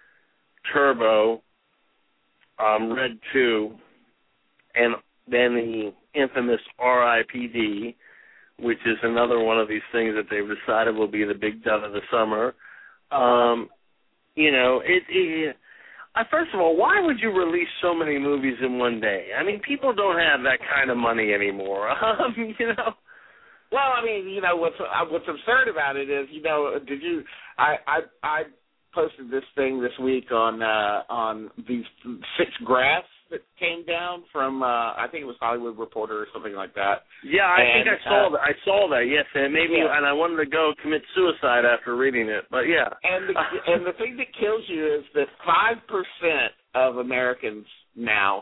Turbo, um, Red two, and then the infamous R I P D, which is another one of these things that they've decided will be the big dud of the summer. Um, you know, it, it uh, first of all, why would you release so many movies in one day? I mean, people don't have that kind of money anymore. Um, you know. Well, I mean, you know what's uh, what's absurd about it is, you know, did you? I I, I posted this thing this week on uh, on these six graphs that came down from uh, I think it was Hollywood Reporter or something like that. Yeah, I and, think I saw uh, that. I saw that. Yes, and maybe, yeah. and I wanted to go commit suicide after reading it. But yeah, and the, and the thing that kills you is that five percent of Americans now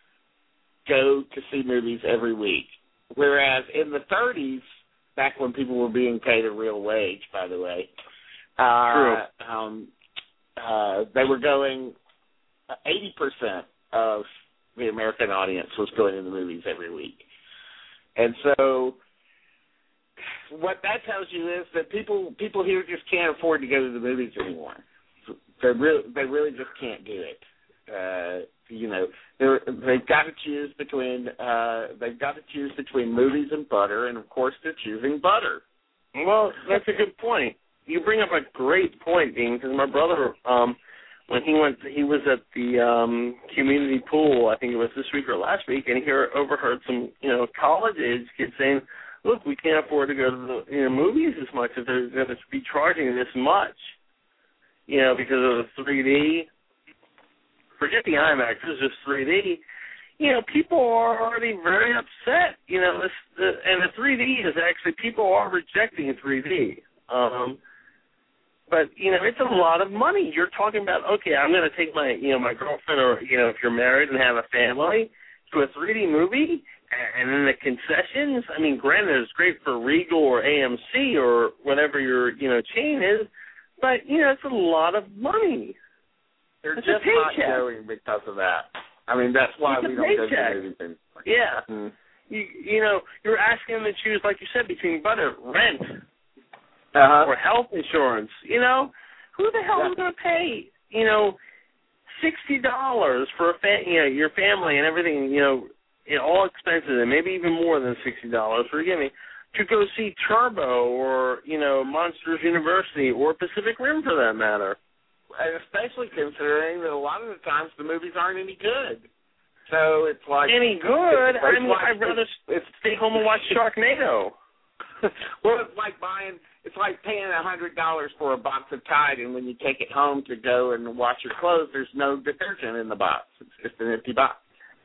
go to see movies every week, whereas in the thirties, back when people were being paid a real wage, by the way, uh, True. Um, uh, they were going eighty percent of the American audience was going to the movies every week. And so what that tells you is that people people here just can't afford to go to the movies anymore. They really they really just can't do it. Uh, you know, they're, they've got to choose between uh, they've got to choose between movies and butter, and of course they're choosing butter. Well, that's a good point. You bring up a great point, Dean, because my brother, um, when he went, he was at the um, community pool, I think it was this week or last week, and he overheard some, you know, college-age kids saying, look, we can't afford to go to the you know, movies as much if they're going to be charging this much, you know, because of the three D. Forget the IMAX, it's just three D. You know, people are already very upset, you know, this, the, and the three D is actually, people are rejecting three D. Um, but, you know, it's a lot of money. You're talking about, okay, I'm going to take my, you know, my girlfriend or, you know, if you're married and have a family, to a three D movie, and then the concessions. I mean, granted, it's great for Regal or A M C or whatever your, you know, chain is, but, you know, it's a lot of money. They're it's just not going because of that. I mean, that's why it's we don't paycheck. go to movies anymore. Yeah. Mm. You, you know, you're asking them to choose, like you said, between butter, rent, uh-huh. or health insurance. You know, who the hell yeah. is going to pay, you know, sixty dollars for a fa- you know, your family and everything, you know, you know, all expenses, and maybe even more than sixty dollars, forgive me, to go see Turbo or, you know, Monsters University or Pacific Rim for that matter. And especially considering that a lot of the times the movies aren't any good. So it's like... Any good? It's, I it's mean, like, I'd rather it's, stay home and watch Sharknado. Well, it's like buying... It's like paying one hundred dollars for a box of Tide, and when you take it home to go and wash your clothes, there's no detergent in the box. It's just an empty box.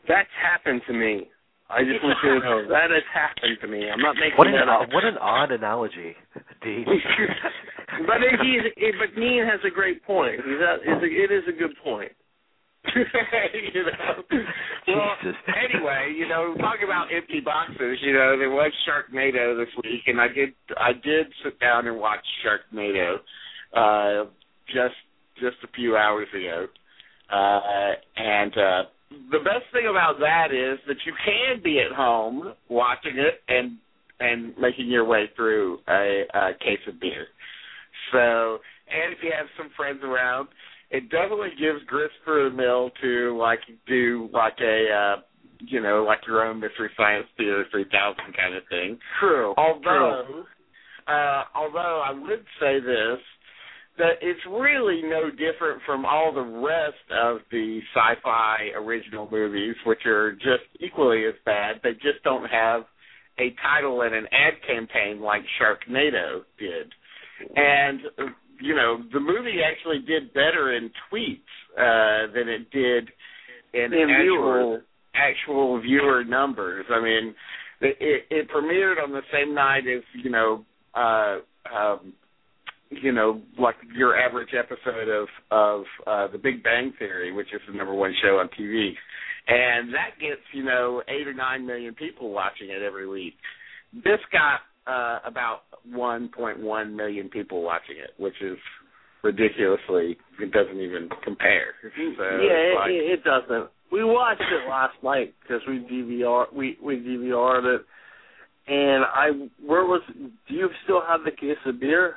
That's happened to me. I just want you to know that has happened to me. I'm not making what an, that up. What an odd analogy, Dean. But he's, but Dean has a great point. He's a, it's a, it is a good point. you know. Well, Jesus. anyway, you know, talking about empty boxes, you know, there was Sharknado this week, and I did I did sit down and watch Sharknado uh, just just a few hours ago, uh, and uh, the best thing about that is that you can be at home watching it and and making your way through a, a case of beer. So, and if you have some friends around, it definitely gives grist for the mill to like do like a uh, you know like your own Mystery Science Theater three thousand kind of thing. True. Although, True. Uh, although I would say this, that it's really no different from all the rest of the sci-fi original movies, which are just equally as bad. They just don't have a title and an ad campaign like Sharknado did, and. You know, the movie actually did better in tweets uh, than it did in, in actual, actual viewer numbers. I mean, it, it, it premiered on the same night as, you know, uh, um, you know, like your average episode of, of uh, The Big Bang Theory, which is the number one show on T V. And that gets, you know, eight or nine million people watching it every week. This got Uh, about one point one million people watching it, which is ridiculously, it doesn't even compare. So yeah, like, it, it doesn't. We watched it last night because we D V R we we D V R'd it, and I where was? Do you still have the case of beer?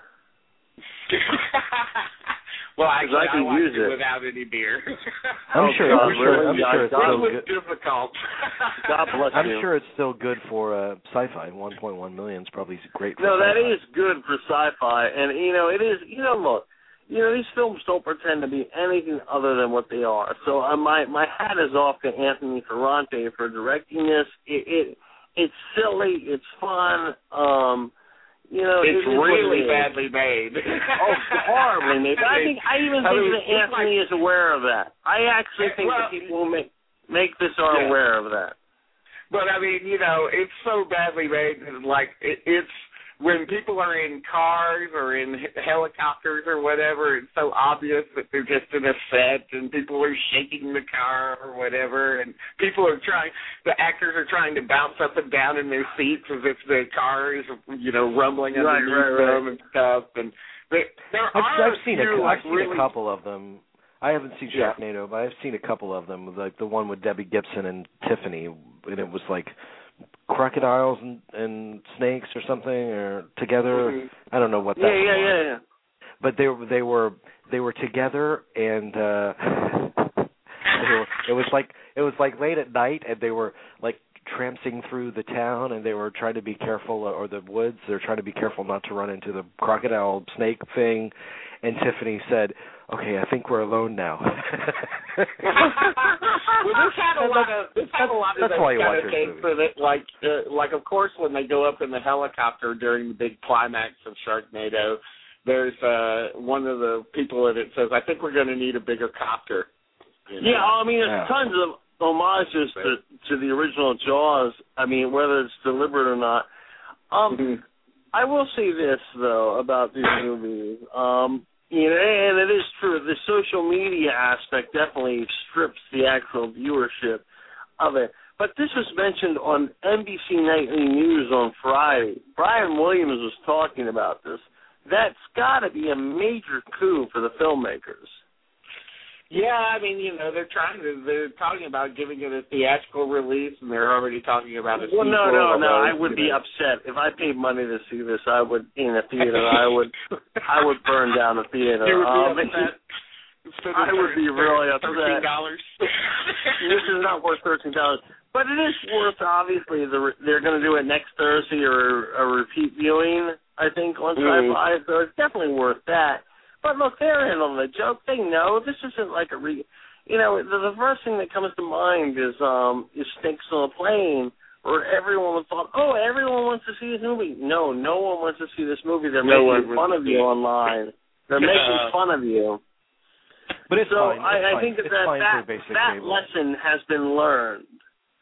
Well, actually, I, can I watched use it, it without any beer. I'm sure. I'm sure. I'm yeah, sure it's God, still was good. difficult. God bless I'm you. sure it's still good for uh, sci-fi. one point one million is probably great for No, sci-fi. that is good for sci-fi, and you know it is. You know, look, you know these films don't pretend to be anything other than what they are. So uh, my my hat is off to Anthony Ferrante for directing this. It, it it's silly. It's fun. Um, You know, it's it really it badly made. Oh, horribly made. But I think I even I think mean, that Anthony like, is aware of that. I actually think well, that people who make make this are yeah. aware of that. But I mean, you know, it's so badly made that, like, it, it's when people are in cars or in helicopters or whatever, it's so obvious that they're just in a set and people are shaking the car or whatever, and people are trying, the actors are trying to bounce up and down in their seats as if the car is, you know, rumbling right, underneath right, right. them and stuff. And there, there I've, are I've seen, few, a, like, I've seen really, a couple of them. I haven't seen Yeah. Sharknado, but I've seen a couple of them, like the one with Debbie Gibson and Tiffany, and it was like crocodiles and, and snakes or something, or together. Mm-hmm. I don't know what that Yeah, yeah, was. yeah, yeah. But they were they were they were together, and uh, they were, it was like it was like late at night, and they were like tramping through the town, and they were trying to be careful, or the woods. They're trying to be careful not to run into the crocodile snake thing. And Tiffany said, "Okay, I think we're alone now." well, this had a lot of this had a lot of That's that why you kind watch of this thing movie. for that, like, uh, like of course when they go up in the helicopter during the big climax of Sharknado, there's uh, one of the people in it says, "I think we're going to need a bigger copter." You know? Yeah, I mean, there's Yeah. tons of homages to to the original Jaws. I mean, whether it's deliberate or not. Um, mm-hmm. I will say this though about these movies. Um, you know, and it is true. The social media aspect definitely strips the actual viewership of it. But this was mentioned on N B C Nightly News on Friday. Brian Williams was talking about this. That's got to be a major coup for the filmmakers. Yeah, I mean, you know, they're trying to, they're talking about giving it a theatrical release, and they're already talking about a Well, sequel. no, no, no. although, I would be know. upset if I paid money to see this. I would in a theater. I would, I would burn down the theater. You would be um, upset? I would be really upset. Thirteen dollars. This is not worth thirteen dollars, but it is worth. Obviously, the, they're going to do it next Thursday or a repeat viewing. I think on mm-hmm. Sci-Fi, so it's definitely worth that. But look, they're in on the joke. They know this isn't like a re. You know, the, the first thing that comes to mind is um is Snakes on a Plane, where everyone thought, oh, everyone wants to see this movie. No, no one wants to see this movie. They're No making one fun of you online. They're making Uh, fun of you. But it's so fine. I, It's I fine. think that it's that, fine that, for basic that cable. lesson has been learned.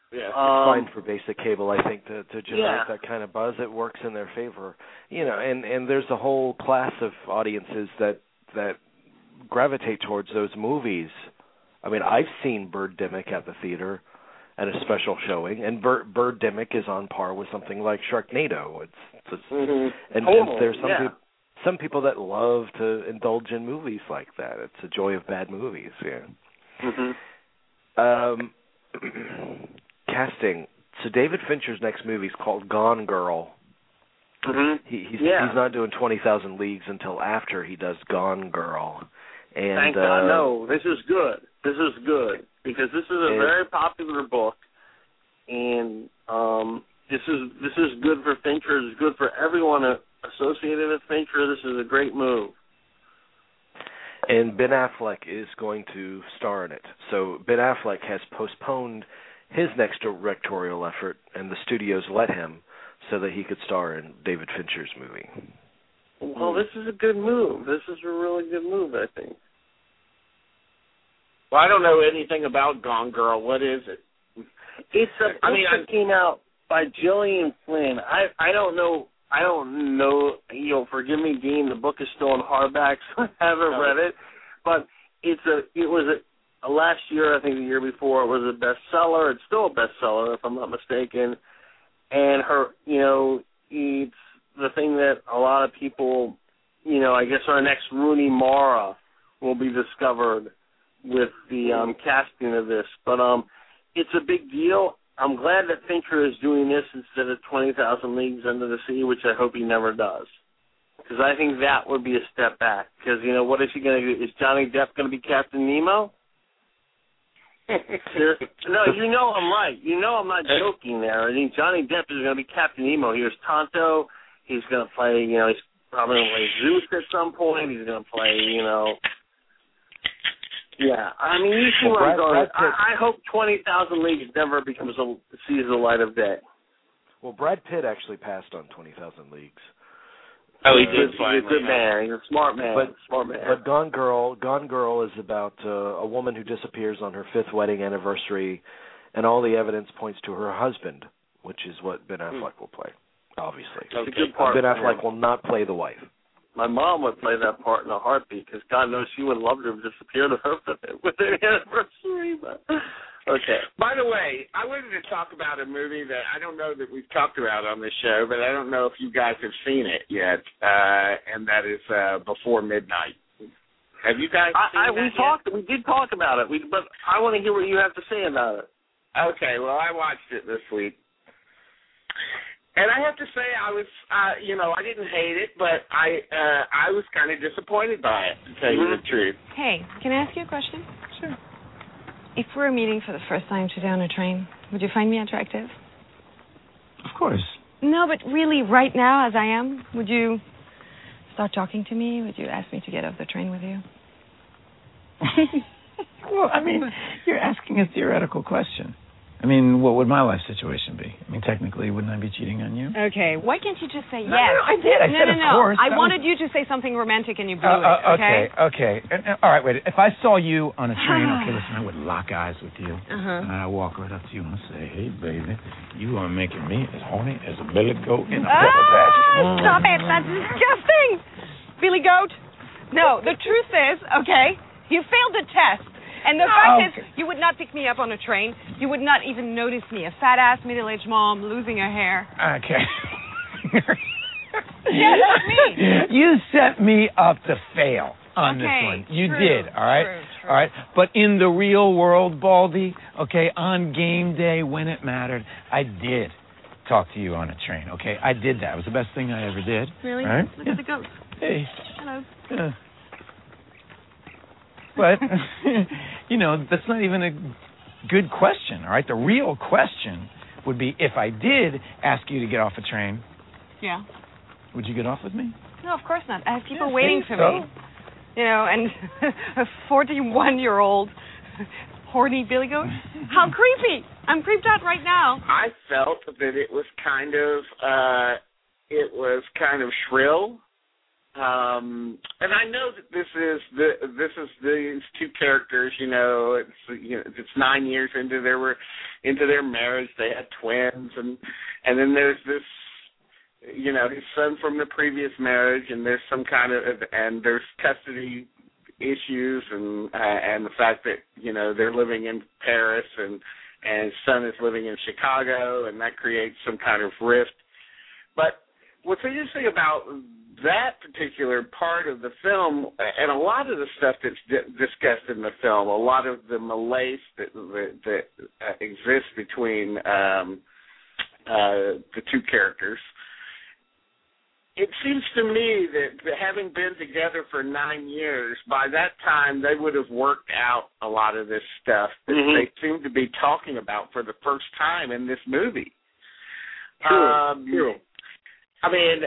Yeah. It's Um, fine for basic cable, I think, to, to generate yeah. that kind of buzz. It works in their favor, you know. And, and there's a whole class of audiences that that gravitate towards those movies. I mean, I've seen Birdemic at the theater at a special showing, and Bir- Birdemic is on par with something like Sharknado. It's, it's mm-hmm. and, totally. and there's some yeah. people. Some people that love to indulge in movies like that. It's a joy of bad movies, yeah. Mm-hmm. Um, casting. So David Fincher's next movie is called Gone Girl. Mm-hmm. He, he's, yeah. he's not doing twenty thousand Leagues until after he does Gone Girl. And, Thank uh, God, no. This is good. This is good because this is a and, very popular book, and um, this is this is good for Fincher. It's good for everyone associated with Fincher. This is a great move. And Ben Affleck is going to star in it. So Ben Affleck has postponed his next directorial effort, and the studios let him so that he could star in David Fincher's movie. Well, this is a good move. This is a really good move, I think. Well, I don't know anything about Gone Girl. What is it? It's a. I mean, it came out by Gillian Flynn. I I don't know. I don't know. You know, forgive me, Dean. The book is still in hardback, so I haven't no. read it. But it's a. It was a, a last year. I think the year before it was a bestseller. It's still a bestseller, if I'm not mistaken. And her, you know, it's the thing that a lot of people, you know, I guess our next Rooney Mara will be discovered with the um, casting of this. But um, it's a big deal. I'm glad that Fincher is doing this instead of twenty thousand Leagues Under the Sea, which I hope he never does. Because I think that would be a step back. Because, you know, what is he going to do? Is Johnny Depp going to be Captain Nemo? No, you know I'm right. You know I'm not joking there. I mean, Johnny Depp is going to be Captain Nemo. Here's Tonto. He's going to play, you know, he's probably going to play Zeus at some point. He's going to play, you know. Yeah, I mean, you see well, what I'm Brad, going. Brad Pitt, I, I hope twenty thousand Leagues never becomes a sees the light of day. Well, Brad Pitt actually passed on twenty thousand Leagues. Oh, he did. He's a good man. He's a smart man. But, smart man. But Gone Girl, Gone Girl is about uh, a woman who disappears on her fifth wedding anniversary, and all the evidence points to her husband, which is what Ben Affleck will play. Obviously, okay. Good part Ben Affleck will not play the wife. My mom would play that part in a heartbeat because God knows she would love to have disappeared with her with their anniversary. But okay. By the way, I wanted to talk about a movie that I don't know that we've talked about on this show, but I don't know if you guys have seen it yet, uh, and that is uh, Before Midnight. Have you guys seen I, I, that we yet? talked. We did talk about it. We, but I want to hear what you have to say about it. Okay. Well, I watched it this week. And I have to say, I was, uh, you know, I didn't hate it, but I uh, I was kind of disappointed by it, to tell you the truth. Hey, can I ask you a question? Sure. If we're meeting for the first time today on a train, would you find me attractive? Of course. No, but really, right now, as I am, would you start talking to me? Would you ask me to get off the train with you? Well, I mean, you're asking a theoretical question. I mean, what would my life situation be? I mean, technically, wouldn't I be cheating on you? Okay, why can't you just say yes? No, no, I did. I no, said no, of no. course. I That wanted was... you to say something romantic and you blew uh, uh, it, okay? Okay, okay. Uh, all right, wait. If I saw you on a train, okay, listen, I would lock eyes with you. Uh-huh. And I'd walk right up to you and say, hey, baby, you are making me as horny as a billy goat in a ah, pepper patch. Mm. Stop it. That's disgusting. Billy Goat. No, the truth is, okay, you failed the test. And the fact okay. is, you would not pick me up on a train. You would not even notice me, a fat-ass, middle-aged mom losing her hair. Okay. Yeah, that's me. You set me up to fail on okay, this one. You true, did, all right? True, true. All right. But in the real world, Baldy, okay, on game day when it mattered, I did talk to you on a train, okay? I did that. It was the best thing I ever did. Really? Right? Look yeah. at the goat. Hey. Hello. Yeah. But, you know, that's not even a good question, all right? The real question would be if I did ask you to get off a train, yeah, would you get off with me? No, of course not. I have people yeah, waiting for so. me. You know, and a forty-one-year-old horny Billy Goat. How creepy. I'm creeped out right now. I felt that it was kind of, uh, it was kind of shrill. um, and I know that this is the this is these two characters. You know, it's you know, it's nine years into their into their marriage. They had twins, and and then there's this, you know, his son from the previous marriage, and there's some kind of and there's custody issues, and uh, and the fact that you know they're living in Paris, and and his son is living in Chicago, and that creates some kind of rift. But what's interesting about that particular part of the film, and a lot of the stuff that's di- discussed in the film, a lot of the malaise that that, that uh, exists between um, uh, the two characters, it seems to me that, that having been together for nine years, by that time they would have worked out a lot of this stuff that mm-hmm. they seem to be talking about for the first time in this movie. True. Um, True. I mean,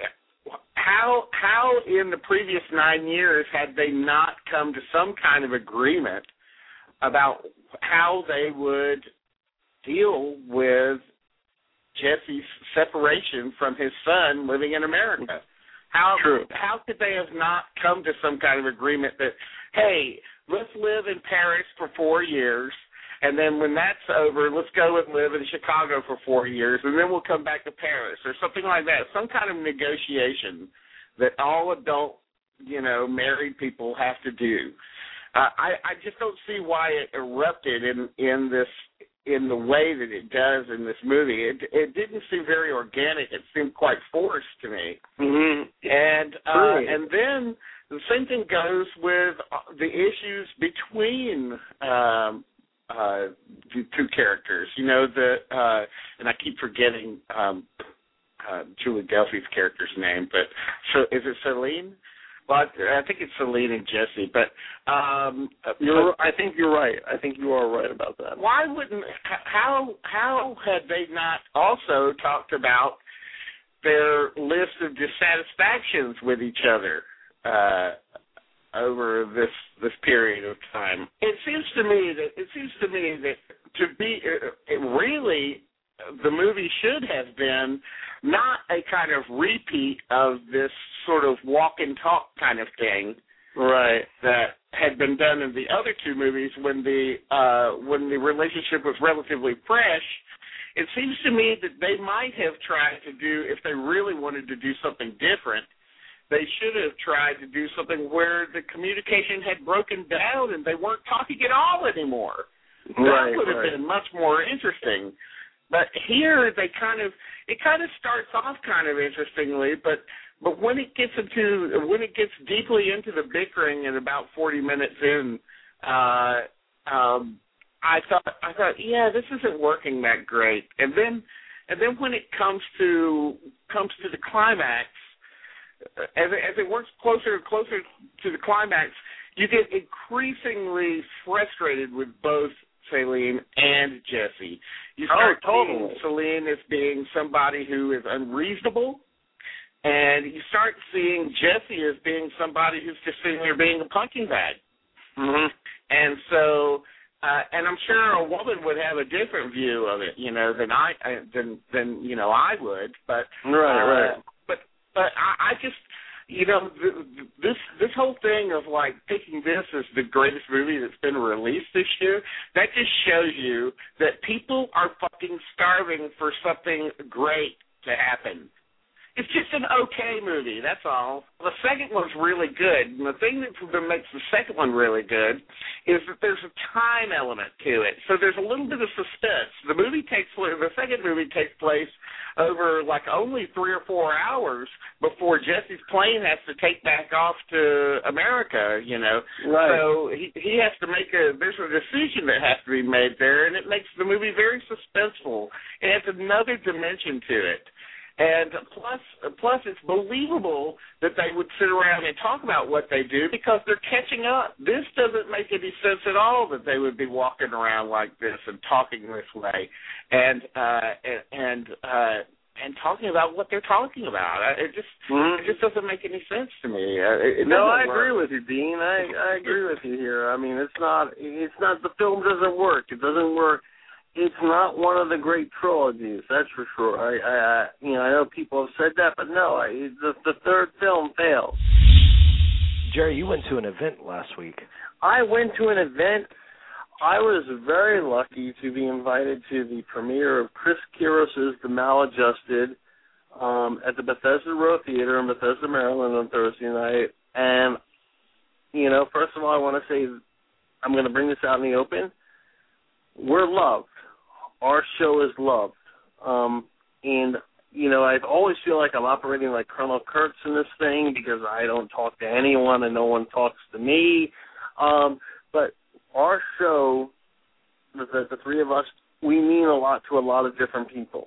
how how in the previous nine years had they not come to some kind of agreement about how they would deal with Jesse's separation from his son living in America? How True. how could they have not come to some kind of agreement that, hey, let's live in Paris for four years, and then when that's over, let's go and live in Chicago for four years, and then we'll come back to Paris, or something like that. Some kind of negotiation that all adult, you know, married people have to do. Uh, I, I just don't see why it erupted in, in this in the way that it does in this movie. It, it didn't seem very organic. It seemed quite forced to me. Mm-hmm. And uh, and then the same thing goes with the issues between um, uh, the two characters. You know, the uh, and I keep forgetting um, uh, Julie Delpy's character's name, but so is it Celine? Well, I, I think it's Celine and Jesse, but um, you're, I think you're right. I think you are right about that. Why wouldn't how how had they not also talked about their list of dissatisfactions with each other uh, over this this period of time? It seems to me that it seems to me that to be it really the movie should have been not a kind of repeat of this sort of walk and talk kind of thing, right? That had been done in the other two movies when the uh, when the relationship was relatively fresh. It seems to me that they might have tried to do, if they really wanted to do something different, they should have tried to do something where the communication had broken down and they weren't talking at all anymore. Right, that would have right. been much more interesting. But here they kind of it kind of starts off kind of interestingly, but but when it gets into when it gets deeply into the bickering and about forty minutes in, uh, um, I thought I thought yeah, this isn't working that great. And then and then when it comes to comes to the climax, as it, as it works closer and closer to the climax, you get increasingly frustrated with both Celine and Jesse. You start oh, totally. seeing Celine as being somebody who is unreasonable, and you start seeing Jesse as being somebody who's just sitting there being a punching bag. Mm-hmm. And so, uh, and I'm sure a woman would have a different view of it, you know, than I than than you know I would. But right, uh, right. But but I, I just. You know, this this whole thing of, like, picking this as the greatest movie that's been released this year, that just shows you that people are fucking starving for something great to happen. It's just an okay movie, that's all. The second one's really good, and the thing that makes the second one really good is that there's a time element to it. So there's a little bit of suspense. The movie takes the second movie takes place over like only three or four hours before Jesse's plane has to take back off to America, you know. Right. So he he has to make a there's a decision that has to be made there, and it makes the movie very suspenseful. It has another dimension to it. And plus, plus, it's believable that they would sit around and talk about what they do because they're catching up. This doesn't make any sense at all that they would be walking around like this and talking this way, and uh, and and, uh, and talking about what they're talking about. It just mm-hmm. it just doesn't make any sense to me. It, it no, I work. agree with you, Dean. I I agree with you here. I mean, it's not it's not the film doesn't work. It doesn't work. it's not one of the great trilogies, that's for sure. I, I, I you know, I know people have said that, but no, I, the, the third film fails. Jerry, you went to an event last week. I went to an event. I was very lucky to be invited to the premiere of Chris Kiros' The Maladjusted um, at the Bethesda Row Theater in Bethesda, Maryland on Thursday night. And, you know, first of all, I want to say, I'm going to bring this out in the open. We're loved. Our show is loved. Um, and, you know, I always feel like I'm operating like Colonel Kurtz in this thing because I don't talk to anyone and no one talks to me. Um, but our show, the, the three of us, we mean a lot to a lot of different people.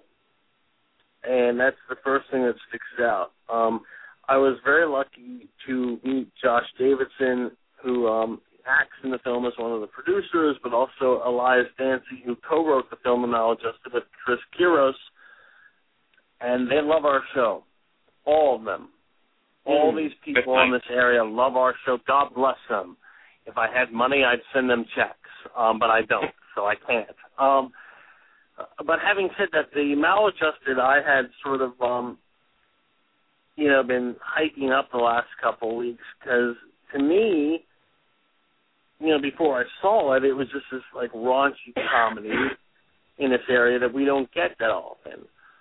And that's the first thing that sticks out. Um, I was very lucky to meet Josh Davidson, who um, acts in the film as one of the producers, but also Elias Dancy, who co-wrote the film The Maladjusted with Chris Kiros. And they love our show. All of them. All mm, these people in this area love our show. God bless them. If I had money, I'd send them checks, um, but I don't, so I can't. Um, but having said that, the Maladjusted, I had sort of, um, you know, been hiking up the last couple of weeks because to me, you know, before I saw it, it was just this like raunchy comedy in this area that we don't get that often.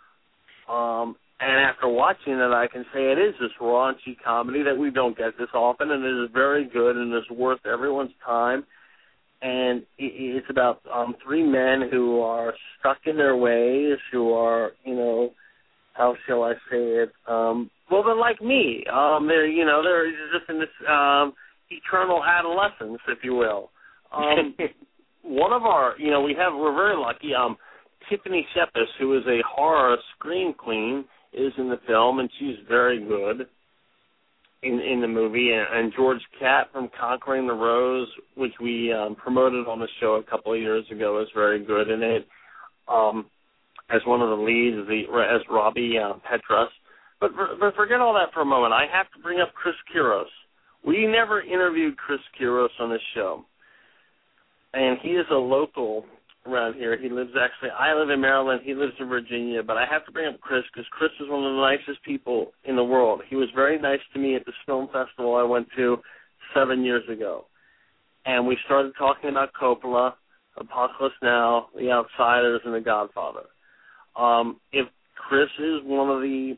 Um, and after watching it, I can say it is this raunchy comedy that we don't get this often, and it is very good and is worth everyone's time. And it's about um, three men who are stuck in their ways, who are, you know, how shall I say it? Um, well, they're like me. Um, they're, you know, they're just in this um, eternal adolescence, if you will. Um, one of our, you know, we have, we're very lucky. Um, Tiffany Shepis, who is a horror scream queen, is in the film, and she's very good in in the movie. And, and George Catt from Conquering the Rose, which we um, promoted on the show a couple of years ago, is very good in it. Um, as one of the leads, the, as Robbie uh, Petras. But, for, but forget all that for a moment. I have to bring up Chris Kiros. We never interviewed Chris Kiros on this show. And he is a local around here. He lives actually, I live in Maryland, he lives in Virginia, but I have to bring up Chris because Chris is one of the nicest people in the world. He was very nice to me at this film festival I went to seven years ago. And we started talking about Coppola, Apocalypse Now, The Outsiders, and The Godfather. Um, if Chris is one of the,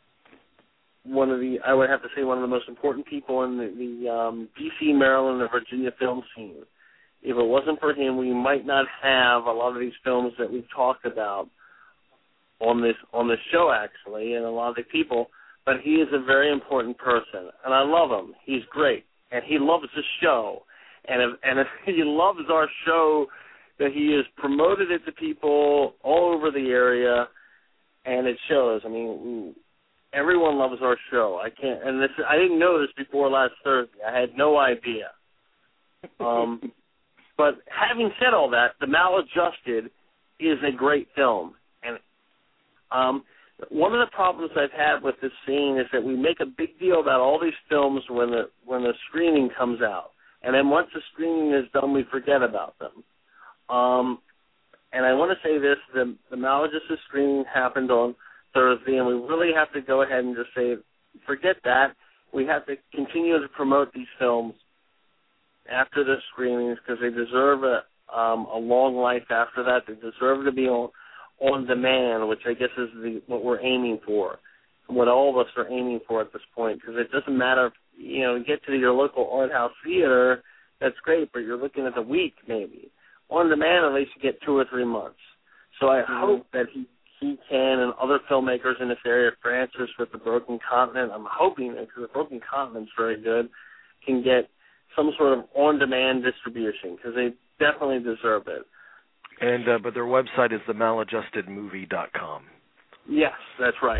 one of the, I would have to say one of the most important people in the, the um, D C, Maryland, and Virginia film scene. If it wasn't for him, we might not have a lot of these films that we've talked about on this on this show, actually, and a lot of the people. But he is a very important person, and I love him. He's great, and he loves the show. And if, and if he loves our show, that he has promoted it to people all over the area, and it shows. I mean, everyone loves our show. I can't, and this I didn't know this before last Thursday. I had no idea. Um. But having said all that, The Maladjusted is a great film. And um, one of the problems I've had with this scene is that we make a big deal about all these films when the when the screening comes out. And then once the screening is done, we forget about them. Um, and I want to say this, the, the Maladjusted screening happened on Thursday, and we really have to go ahead and just say, forget that. We have to continue to promote these films after the screenings because they deserve a um, a long life after that. They deserve to be on on demand, which I guess is the what we're aiming for, what all of us are aiming for at this point. Because it doesn't matter, if, you know, you get to your local art house theater, that's great, but you're looking at a week maybe. On demand, at least you get two or three months. So I mm-hmm. hope that he he can and other filmmakers in this area, Francis with The Broken Continent, I'm hoping that because The Broken Continent's very good, can get some sort of on-demand distribution because they definitely deserve it. And uh, but their website is the maladjusted movie dot com. Yes, that's right.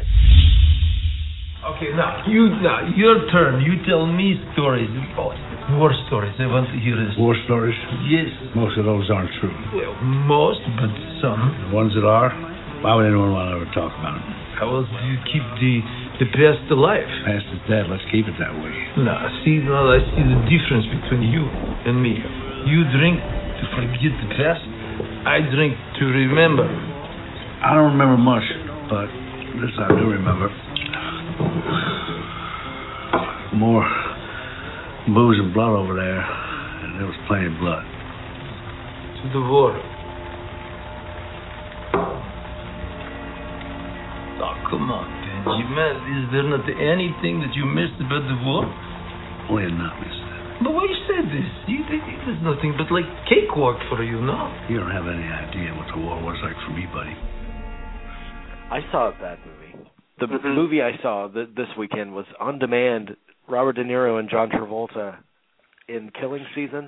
Okay, now you now your turn. You tell me stories. Oh, war stories. I want to hear this. War stories? Yes. Most of those aren't true. Well, most, but some. The ones that are, why would anyone want to ever talk about them? How else do you keep the the past alive? Past is dead. Let's keep it that way. No, see, now I see the difference between you and me. You drink to forget the past. I drink to remember. I don't remember much, but this I do remember. More booze and blood over there, and there was plenty of blood. To the war. Oh, come on, Benji, man. Is there not anything that you missed about the war? Oh, yeah, not missed it. But why you said this? You, there's nothing but, like, cakewalk for you, no? You don't have any idea what the war was like for me, buddy. I saw that movie. The mm-hmm. movie I saw th- this weekend was On Demand, Robert De Niro and John Travolta in Killing Season.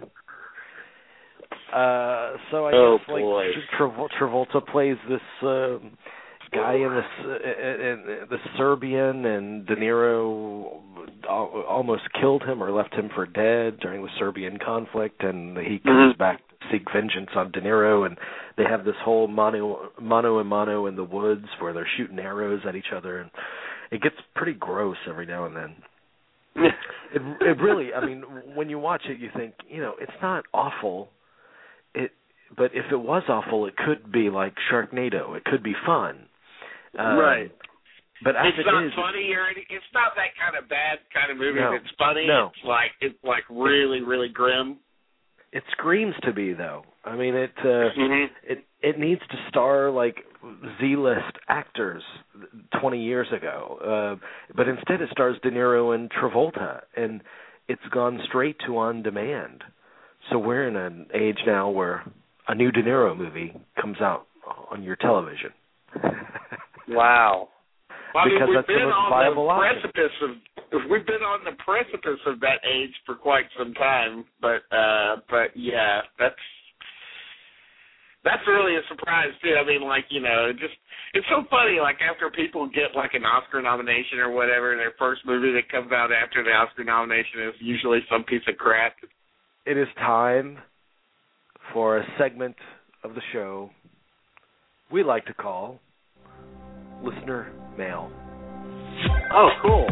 Uh, so I oh, guess like boy. Tra- Travolta plays this uh, guy in this uh, in, in the Serbian, and De Niro al- almost killed him or left him for dead during the Serbian conflict, and he comes mm-hmm. back to seek vengeance on De Niro, and they have this whole mano mano a mano in the woods where they're shooting arrows at each other, and it gets pretty gross every now and then. it it really, I mean, when you watch it, you think, you know, it's not awful. It, but if it was awful, it could be like Sharknado. It could be fun. Um, right. But as it's it not is, funny or any, it's not that kind of bad kind of movie. No, It's funny. no. It's like it's like really really grim. It screams to be, though. I mean, it uh, mm-hmm. it it needs to star like Z-list actors twenty years ago, uh, but instead it stars De Niro and Travolta, and it's gone straight to On Demand. So we're in an age now where a new De Niro movie comes out on your television. Wow. Well, I mean, because we've that's been the most on viable the option. precipice of we've been on the precipice of that age for quite some time, but uh, but yeah, that's that's really a surprise too. I mean, like, you know, just it's so funny. Like, after people get like an Oscar nomination or whatever, their first movie that comes out after the Oscar nomination is usually some piece of crap. It is time for a segment of the show we like to call Listener Mail. Oh, cool.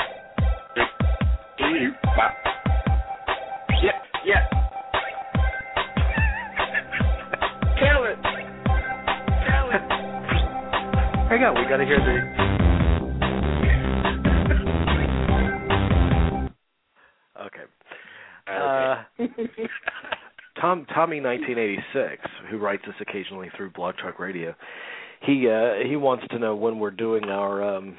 Yeah, yeah. Tell it. Tell it. Hang on, we got to hear the... Okay. Uh, Tom Tommy nineteen eighty-six, who writes us occasionally through Blog Talk Radio, he uh, he wants to know when we're doing our um,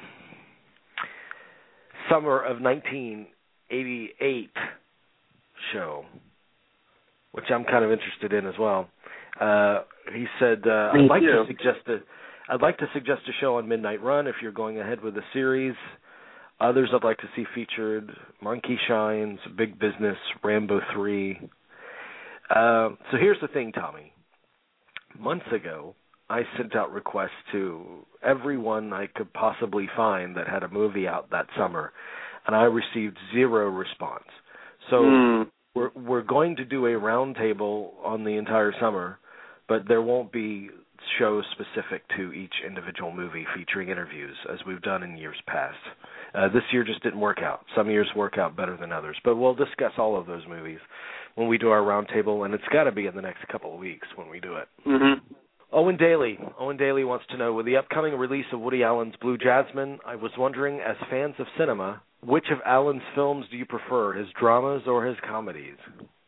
summer of nineteen eighty-eight show, which I'm kind of interested in as well. Uh, he said, uh, "I'd like to suggest a I'd like to suggest a show on Midnight Run if you're going ahead with the series. Others I'd like to see featured: Monkey Shines, Big Business, Rambo three. Uh, so here's the thing, Tommy. Months ago, I sent out requests to everyone I could possibly find that had a movie out that summer, and I received zero response. So mm. we're we're going to do a roundtable on the entire summer, but there won't be shows specific to each individual movie featuring interviews, as we've done in years past. Uh, this year just didn't work out. Some years work out better than others, but we'll discuss all of those movies when we do our roundtable, and it's got to be in the next couple of weeks when we do it. Mm-hmm. Owen Daly. Owen Daly wants to know, with the upcoming release of Woody Allen's Blue Jasmine, I was wondering, as fans of cinema, which of Allen's films do you prefer, his dramas or his comedies?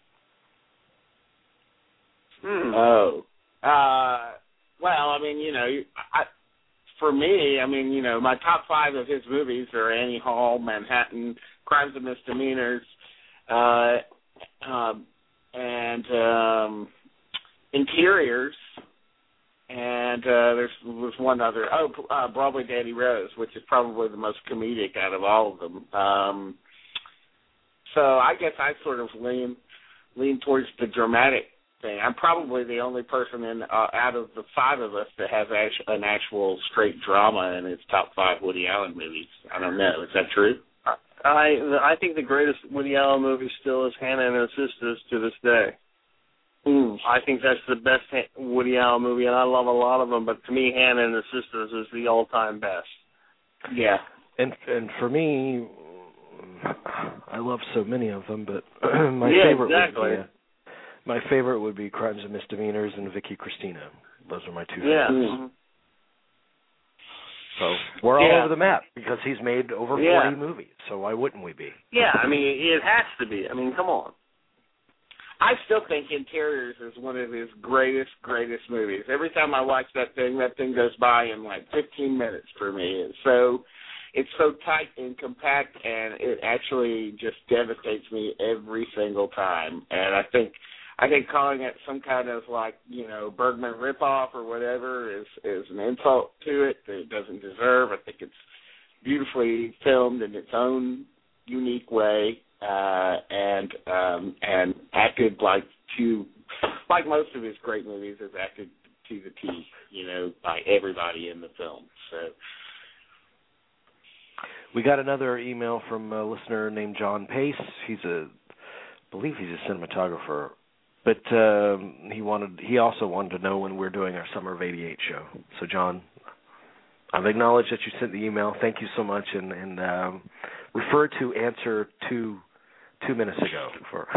Hmm. Oh. Uh, well, I mean, you know, I, for me, I mean, you know, my top five of his movies are Annie Hall, Manhattan, Crimes and Misdemeanors, uh, um, and um, Interiors, and uh, there's was one other, oh, uh, Broadway Danny Rose, which is probably the most comedic out of all of them. Um, so I guess I sort of lean lean towards the dramatic thing. I'm probably the only person in uh, out of the five of us that has actu- an actual straight drama in his top five Woody Allen movies. I don't know. Is that true? I I think the greatest Woody Allen movie still is Hannah and Her Sisters to this day. Mm. I think that's the best Woody Allen movie, and I love a lot of them, but to me, Hannah and Her Sisters is the all-time best. Yeah. And and for me, I love so many of them, but my yeah, favorite exactly. was, yeah, My favorite would be Crimes and Misdemeanors and Vicky Cristina. Those are my two Yeah. favorites. Mm-hmm. So we're all Yeah. over the map because he's made over Yeah. forty movies. So why wouldn't we be? Yeah, I mean, it has to be. I mean, come on. I still think Interiors is one of his greatest, greatest movies. Every time I watch that thing, that thing goes by in like fifteen minutes for me. It's so, it's so tight and compact, and it actually just devastates me every single time. And I think, I think calling it some kind of like, you know, Bergman ripoff or whatever is is an insult to it that it doesn't deserve. I think it's beautifully filmed in its own unique way. Uh, and um, and acted like to, like most of his great movies, is acted to the T, you know, by everybody in the film. So we got another email from a listener named John Pace. He's a, I believe he's a cinematographer, but um, he wanted, he also wanted to know when we're doing our Summer of eighty-eight show. So John, I've acknowledged that you sent the email. Thank you so much, and and um, refer to answer two. Two minutes ago. For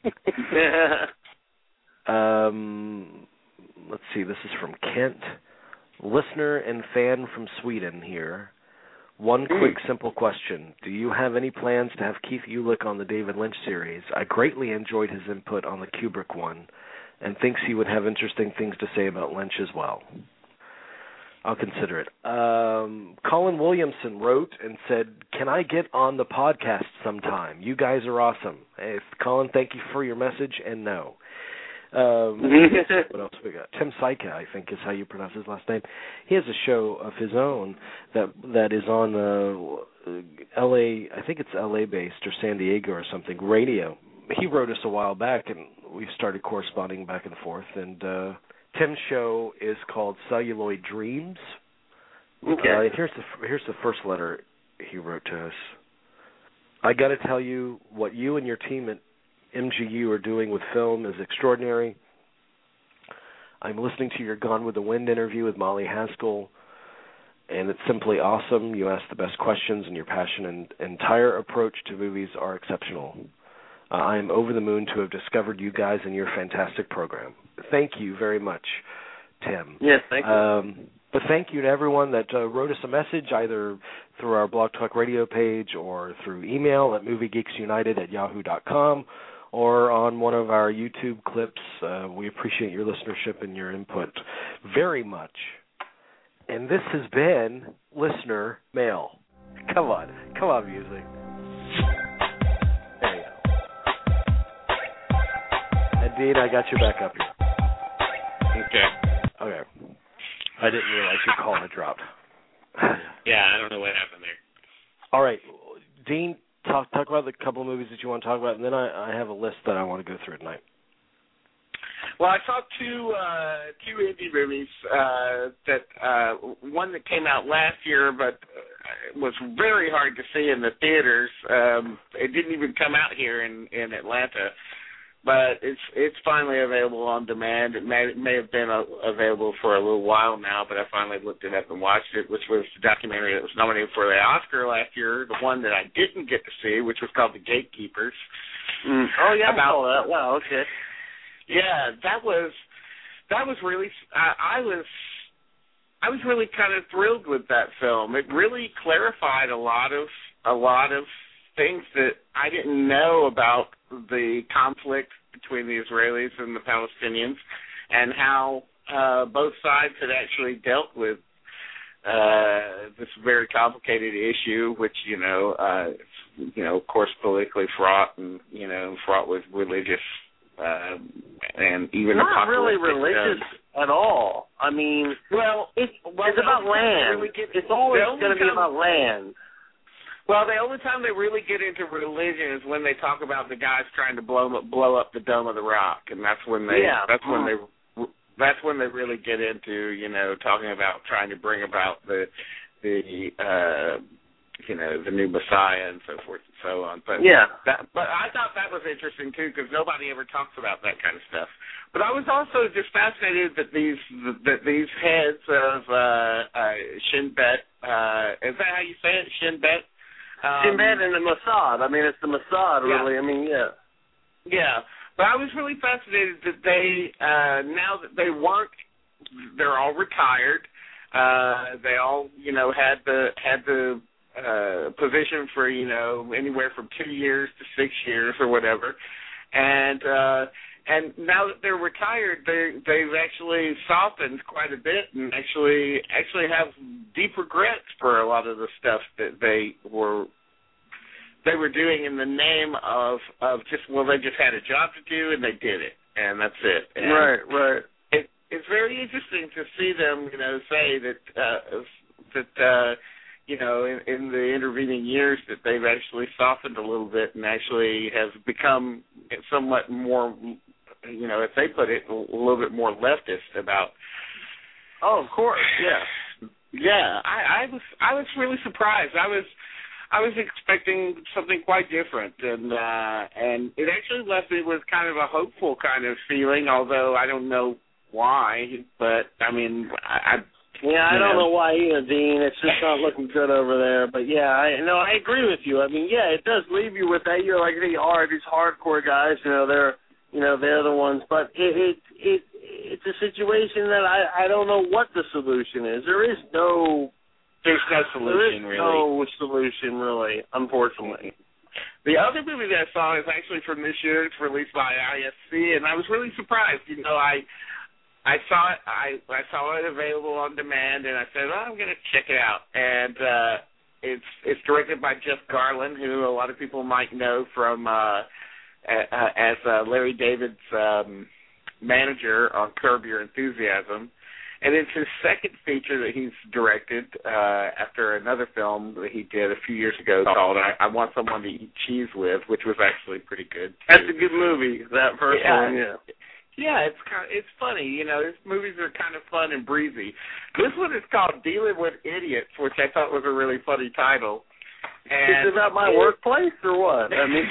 um, let's see. This is from Kent, listener and fan from Sweden. Here, one quick, simple question: do you have any plans to have Keith Ulick on the David Lynch series? I greatly enjoyed his input on the Kubrick one, and thinks he would have interesting things to say about Lynch as well. I'll consider it. Um, Colin Williamson wrote and said, can I get on the podcast sometime? You guys are awesome. If, Colin, thank you for your message, and no. Um, what else we got? Tim Syka, I think is how you pronounce his last name. He has a show of his own that that is on uh, L A, I think it's L A-based or San Diego or something, radio. He wrote us a while back, and we started corresponding back and forth, and uh, Tim's show is called Celluloid Dreams. Okay. Uh, here's the here's the first letter he wrote to us. I got to tell you, what you and your team at M G U are doing with film is extraordinary. I'm listening to your Gone with the Wind interview with Molly Haskell, and it's simply awesome. You ask the best questions, and your passion and entire approach to movies are exceptional. Uh, I am over the moon to have discovered you guys and your fantastic program. Thank you very much, Tim. Yes, thank you. Um, but thank you to everyone that uh, wrote us a message, either through our Blog Talk Radio page or through email at moviegeeksunited at yahoo dot com or on one of our YouTube clips. Uh, we appreciate your listenership and your input very much. And this has been Listener Mail. Come on. Come on, music. There you go. And Dean, I got you back up here. Okay. Okay. I didn't realize your call had dropped. Yeah, I don't know what happened there. All right. Dean, talk talk about the couple of movies that you want to talk about, and then I, I have a list that I want to go through tonight. Well, I saw two uh, two indie movies. Uh, that uh, one that came out last year, but was very hard to see in the theaters. Um, it didn't even come out here in, in Atlanta, but it's it's finally available on demand. It may may have been uh, available for a little while now, but I finally looked it up and watched it, which was the documentary that was nominated for the Oscar last year. The one that I didn't get to see, which was called The Gatekeepers. Mm. Oh yeah, about, I saw that. Wow, okay. Yeah, that was that was really. I, I was I was really kind of thrilled with that film. It really clarified a lot of a lot of things that I didn't know about the conflict between the Israelis and the Palestinians, and how uh, both sides had actually dealt with uh, this very complicated issue, which you know, uh, you know, of course, politically fraught and you know, fraught with religious. Uh, and even not really religious uh, at all. I mean, well, it's, well, it's about land. Really get, it's always going to be time, about land. Well, the only time they really get into religion is when they talk about the guys trying to blow blow up the Dome of the Rock, and that's when they yeah. that's when they that's when they really get into you know talking about trying to bring about the the uh, you know the new Messiah and so forth and so on. But yeah, that, but I thought that was interesting too because nobody ever talks about that kind of stuff. But I was also just fascinated that these that these heads of uh, uh, Shin Bet, uh, is that how you say it? Shin Bet. Um, Shin Bet and the Mossad. I mean, it's the Mossad, yeah. really. I mean, yeah, yeah. But I was really fascinated that they, uh, now that they weren't, they're all retired. Uh, they all, you know, had the had the uh, position for, you know, anywhere from two years to six years or whatever. And uh, and now that they're retired, they they've actually softened quite a bit and actually actually have deep regrets for a lot of the stuff that they were. They were doing in the name of, of just, well, they just had a job to do and they did it, and that's it. And right, right. It, it's very interesting to see them, you know, say that, uh, that uh, you know, in, in the intervening years that they've actually softened a little bit and actually have become somewhat more, you know, if they put it, a little bit more leftist about. Oh, of course, yeah. Yeah, I, I was I was really surprised. I was. I was expecting something quite different, and uh, and it actually left me with kind of a hopeful kind of feeling, although I don't know why. But, I mean, I... I yeah, I don't know. know why either, Dean. It's just not looking good over there. But, yeah, I no, I agree with you. I mean, yeah, it does leave you with that. You're like, they are these hardcore guys, you know, they're, you know, they're the ones. But it, it, it it's a situation that I, I don't know what the solution is. There is no... There's no solution, there is really. no solution, really, unfortunately. The other movie that I saw is actually from this year. It's released by I S C, and I was really surprised. You know, I I saw it. I I saw it available on demand, and I said, "Oh, I'm going to check it out." And uh, it's it's directed by Jeff Garlin, who a lot of people might know from uh, uh, as uh, Larry David's um, manager on Curb Your Enthusiasm. And it's his second feature that he's directed uh, after another film that he did a few years ago called I, I Want Someone to Eat Cheese With, which was actually pretty good, too. That's a good movie, that first yeah. one, yeah. Yeah, it's kind of, it's funny. You know, his movies are kind of fun and breezy. This one is called Dealing with Idiots, which I thought was a really funny title. And is it about my it, workplace or what? I mean,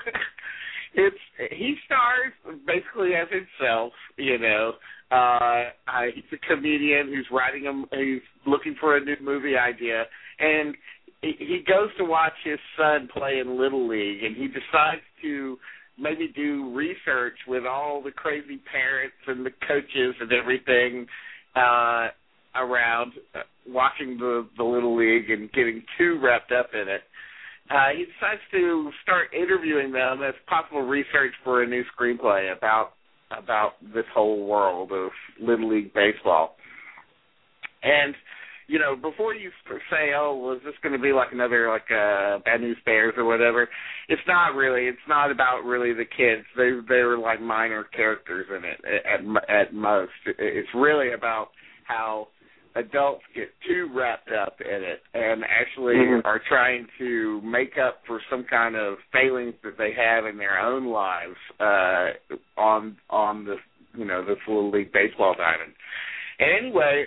it's he stars basically as himself, you know. Uh, uh, he's a comedian who's writing a, who's looking for a new movie idea, and he, he goes to watch his son play in Little League, and he decides to maybe do research with all the crazy parents and the coaches and everything uh, around uh, watching the, the Little League and getting too wrapped up in it. Uh, he decides to start interviewing them as possible research for a new screenplay about about this whole world of Little League baseball. And, you know, before you say, oh, well, is this going to be like another, like, uh, Bad News Bears or whatever, it's not really. It's not about really the kids. They, they're like minor characters in it at, at most. It's really about how adults get too wrapped up in it and actually mm-hmm. are trying to make up for some kind of failings that they have in their own lives uh, on on the you know this Little League baseball diamond. And anyway,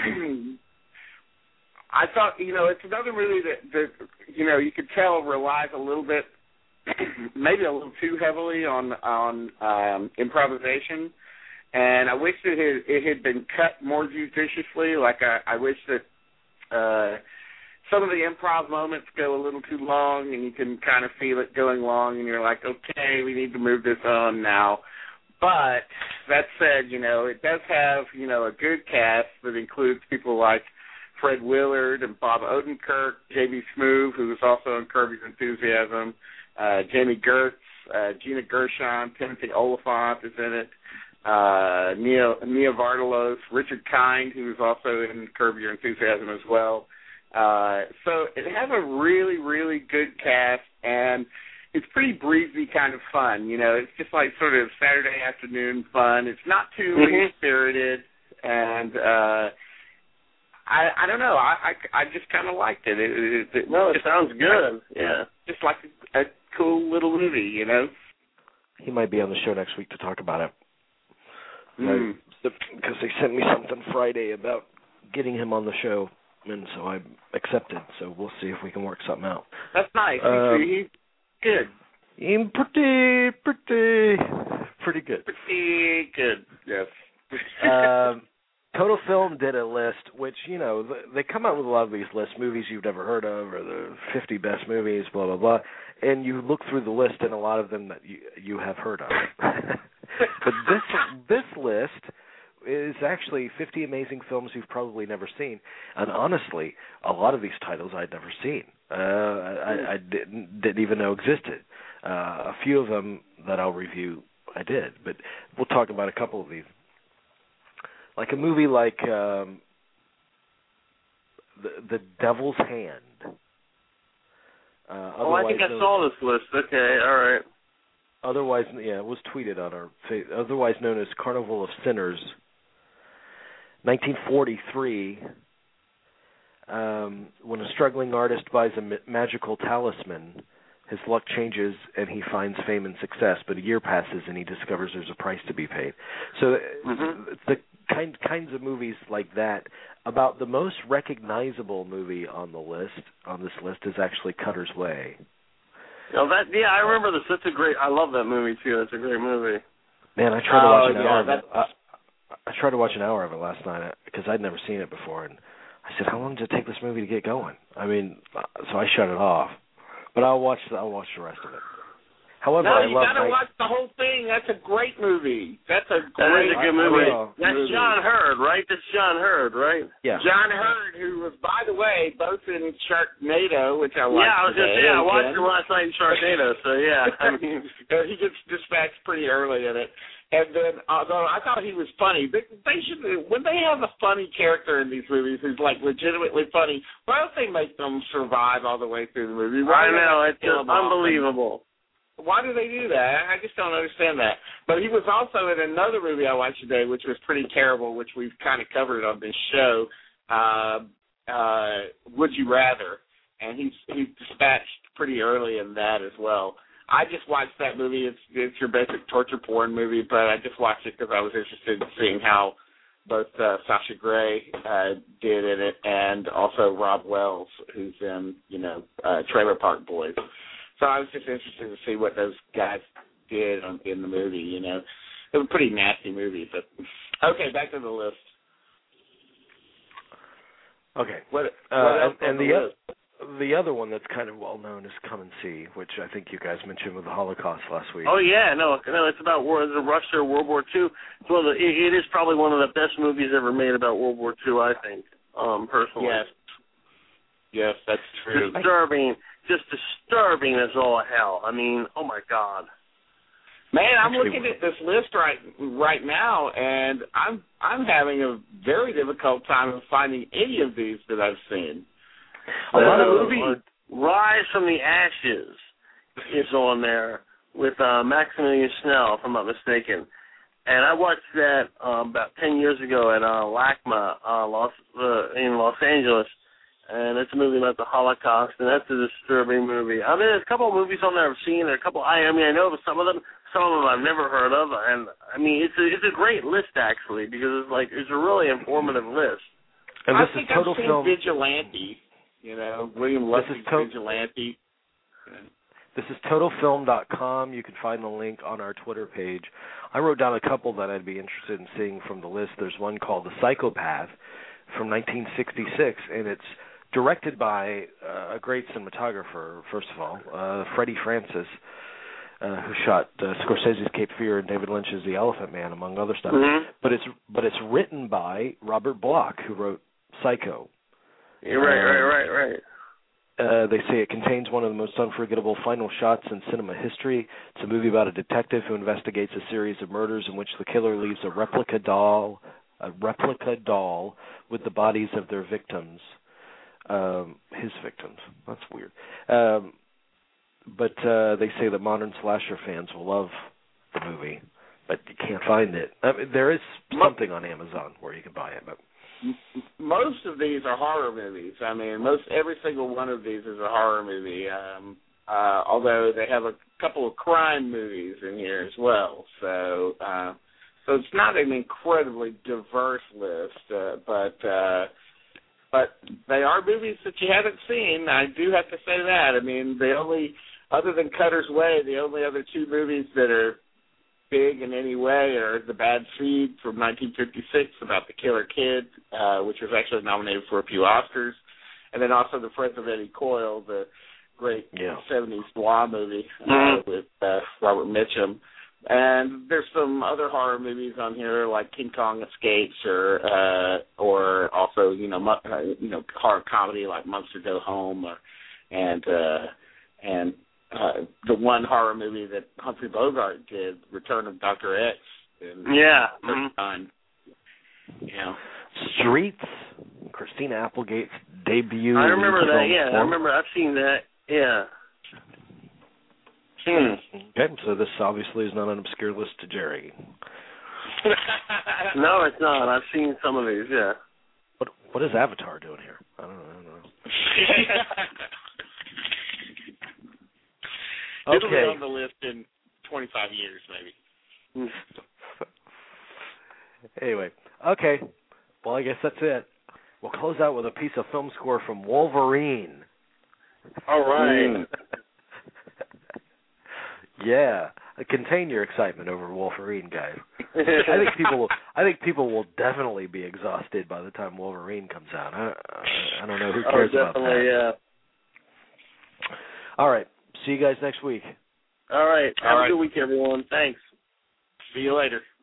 I thought you know it's another movie that, that you know you could tell relies a little bit, maybe a little too heavily on on um, improvisation. And I wish that it, it had been cut more judiciously. Like I, I wish that uh, some of the improv moments go a little too long, and you can kind of feel it going long, and you're like, okay, we need to move this on now. But that said, you know, it does have, you know, a good cast that includes people like Fred Willard and Bob Odenkirk, J B Smoove, who was also in Curb Your Enthusiasm, uh, Jamie Gertz, uh, Gina Gershon, Timothy Oliphant is in it. Uh, Nia, Nia Vardalos, Richard Kind, who's also in Curb Your Enthusiasm as well. Uh, so it has a really, really good cast, and it's pretty breezy kind of fun. You know, it's just like sort of Saturday afternoon fun. It's not too mm-hmm. mean-spirited, and uh, I, I don't know. I, I, I just kind of liked it. It, it, it no, it just, sounds good. Yeah, just like a, a cool little movie. You know, he might be on the show next week to talk about it. Mm. Because they sent me something Friday about getting him on the show, and so I accepted. So we'll see if we can work something out. That's nice. Um, He's good. He's pretty, pretty, pretty good. Pretty good. Yes. um, Total Film did a list, which, you know, they come out with a lot of these lists, movies you've never heard of, or the fifty best movies, blah, blah, blah, and you look through the list, and a lot of them that you, you have heard of. But this this list is actually fifty amazing films you've probably never seen, and honestly, a lot of these titles I'd never seen. Uh, I, I didn't, didn't even know existed. Uh, a few of them that I'll review, I did, but we'll talk about a couple of these. Like a movie like um, the, the Devil's Hand. Uh, oh, I think I known, saw this list. Okay, all right. Otherwise, yeah, it was tweeted on our. Otherwise known as Carnival of Sinners. nineteen forty-three. Um, when a struggling artist buys a ma- magical talisman, his luck changes and he finds fame and success. But a year passes and he discovers there's a price to be paid. So mm-hmm. the kind kinds of movies like that. About the most recognizable movie on the list on this list is actually Cutter's Way. Oh, that yeah, I remember this. That's a great. I love that movie too. It's a great movie. Man, I tried to watch an uh, yeah, hour. Of it. I, I tried to watch an hour of it last night because I'd never seen it before, and I said, "How long does it take this movie to get going?" I mean, so I shut it off. But I'll watch. The, I'll watch the rest of it. However, no, I you love gotta night- watch the whole thing. That's a great movie. That's a that great is a good movie. I, I That's really John Hurd, right? That's John Hurd, right? Yeah. John Hurd, who was, by the way, both in Sharknado, which I watched. Yeah, I was today, just yeah, I watched it last night in Sharknado. So yeah, I mean, he gets dispatched pretty early in it. And then, although I thought he was funny, they, they should when they have a funny character in these movies who's like legitimately funny, why don't they make them survive all the way through the movie? Why I know it's just unbelievable. Why do they do that? I just don't understand that. But he was also in another movie I watched today, which was pretty terrible, which we've kind of covered on this show, uh, uh, Would You Rather? And he's he's dispatched pretty early in that as well. I just watched that movie. It's it's your basic torture porn movie, but I just watched it because I was interested in seeing how both uh, Sasha Grey uh, did in it, and also Rob Wells, who's in you know uh, Trailer Park Boys. So I was just interested to see what those guys did on, in the movie. You know, it was a pretty nasty movie. But okay, back to the list. Okay. What? Uh, what else and on the the other, list? the other one that's kind of well known is Come and See, which I think you guys mentioned with the Holocaust last week. Oh yeah, no, no, it's about World, the Russia, World War Two. It's one of the, it, it is probably one of the best movies ever made about World War Two. I think, um, personally. Yes. Yes, that's true. Disturbing. Just disturbing as all hell. I mean, oh my God. Man, I'm looking at this list right right now, and I'm I'm having a very difficult time of finding any of these that I've seen. A lot of movies. Rise from the Ashes is on there with uh, Maximilian Snell, if I'm not mistaken. And I watched that um, about ten years ago at uh, LACMA uh, Los, uh, in Los Angeles. And it's a movie about the Holocaust, and that's a disturbing movie. I mean, there's a couple of movies on there I've seen. There are a couple. I, I mean, I know of some of them. Some of them I've never heard of, and I mean, it's a it's a great list actually because it's like it's a really informative list. And this I think is total I've seen film. Vigilante. You know, William Ludwig's to- Vigilante. This is total film dot com. You can find the link on our Twitter page. I wrote down a couple that I'd be interested in seeing from the list. There's one called The Psychopath from nineteen sixty-six, and it's directed by uh, a great cinematographer, first of all, uh, Freddie Francis, uh, who shot uh, Scorsese's Cape Fear and David Lynch's The Elephant Man, among other stuff. Mm-hmm. But it's but it's written by Robert Bloch, who wrote Psycho. You're right, um, right, right, right. Uh, they say it contains one of the most unforgettable final shots in cinema history. It's a movie about a detective who investigates a series of murders in which the killer leaves a replica doll, a replica doll with the bodies of their victims. Um, his victims. That's weird. Um, but uh, they say that modern slasher fans will love the movie, but you can't find it. I mean, there is something on Amazon where you can buy it, but most of these are horror movies. I mean, most every single one of these is a horror movie. Um, uh, although they have a couple of crime movies in here as well. So, uh, so it's not an incredibly diverse list, uh, but. Uh, But they are movies that you haven't seen. I do have to say that. I mean, the only, other than Cutter's Way, the only other two movies that are big in any way, or The Bad Seed from nineteen fifty-six about the killer kid, uh, which was actually nominated for a few Oscars. And then also The Friends of Eddie Coyle, the great yeah. seventies noir movie uh, mm-hmm. with uh, Robert Mitchum. And there's some other horror movies on here, like King Kong Escapes, or uh, or also you know mu- uh, you know horror comedy like Monster Go Home, or, and uh, and uh, the one horror movie that Humphrey Bogart did, Return of Doctor X. And, yeah. Uh, mm-hmm. time. Yeah. Streets, Christina Applegate's debut. I remember that. Yeah, form. I remember. I've seen that. Yeah. Hmm. Okay, so this obviously is not an obscure list to Jerry. No, it's not. I've seen some of these, yeah. What What is Avatar doing here? I don't know. I don't know. Okay. It'll be on the list in twenty-five years, maybe. Anyway, okay. Well, I guess that's it. We'll close out with a piece of film score from Wolverine. All right. Mm. Yeah, contain your excitement over Wolverine, guys. I think people will. I think people will definitely be exhausted by the time Wolverine comes out. I, I, I don't know who cares oh, about that. Yeah. All right. See you guys next week. All right. Have All a right. good week, everyone. Thanks. See you later.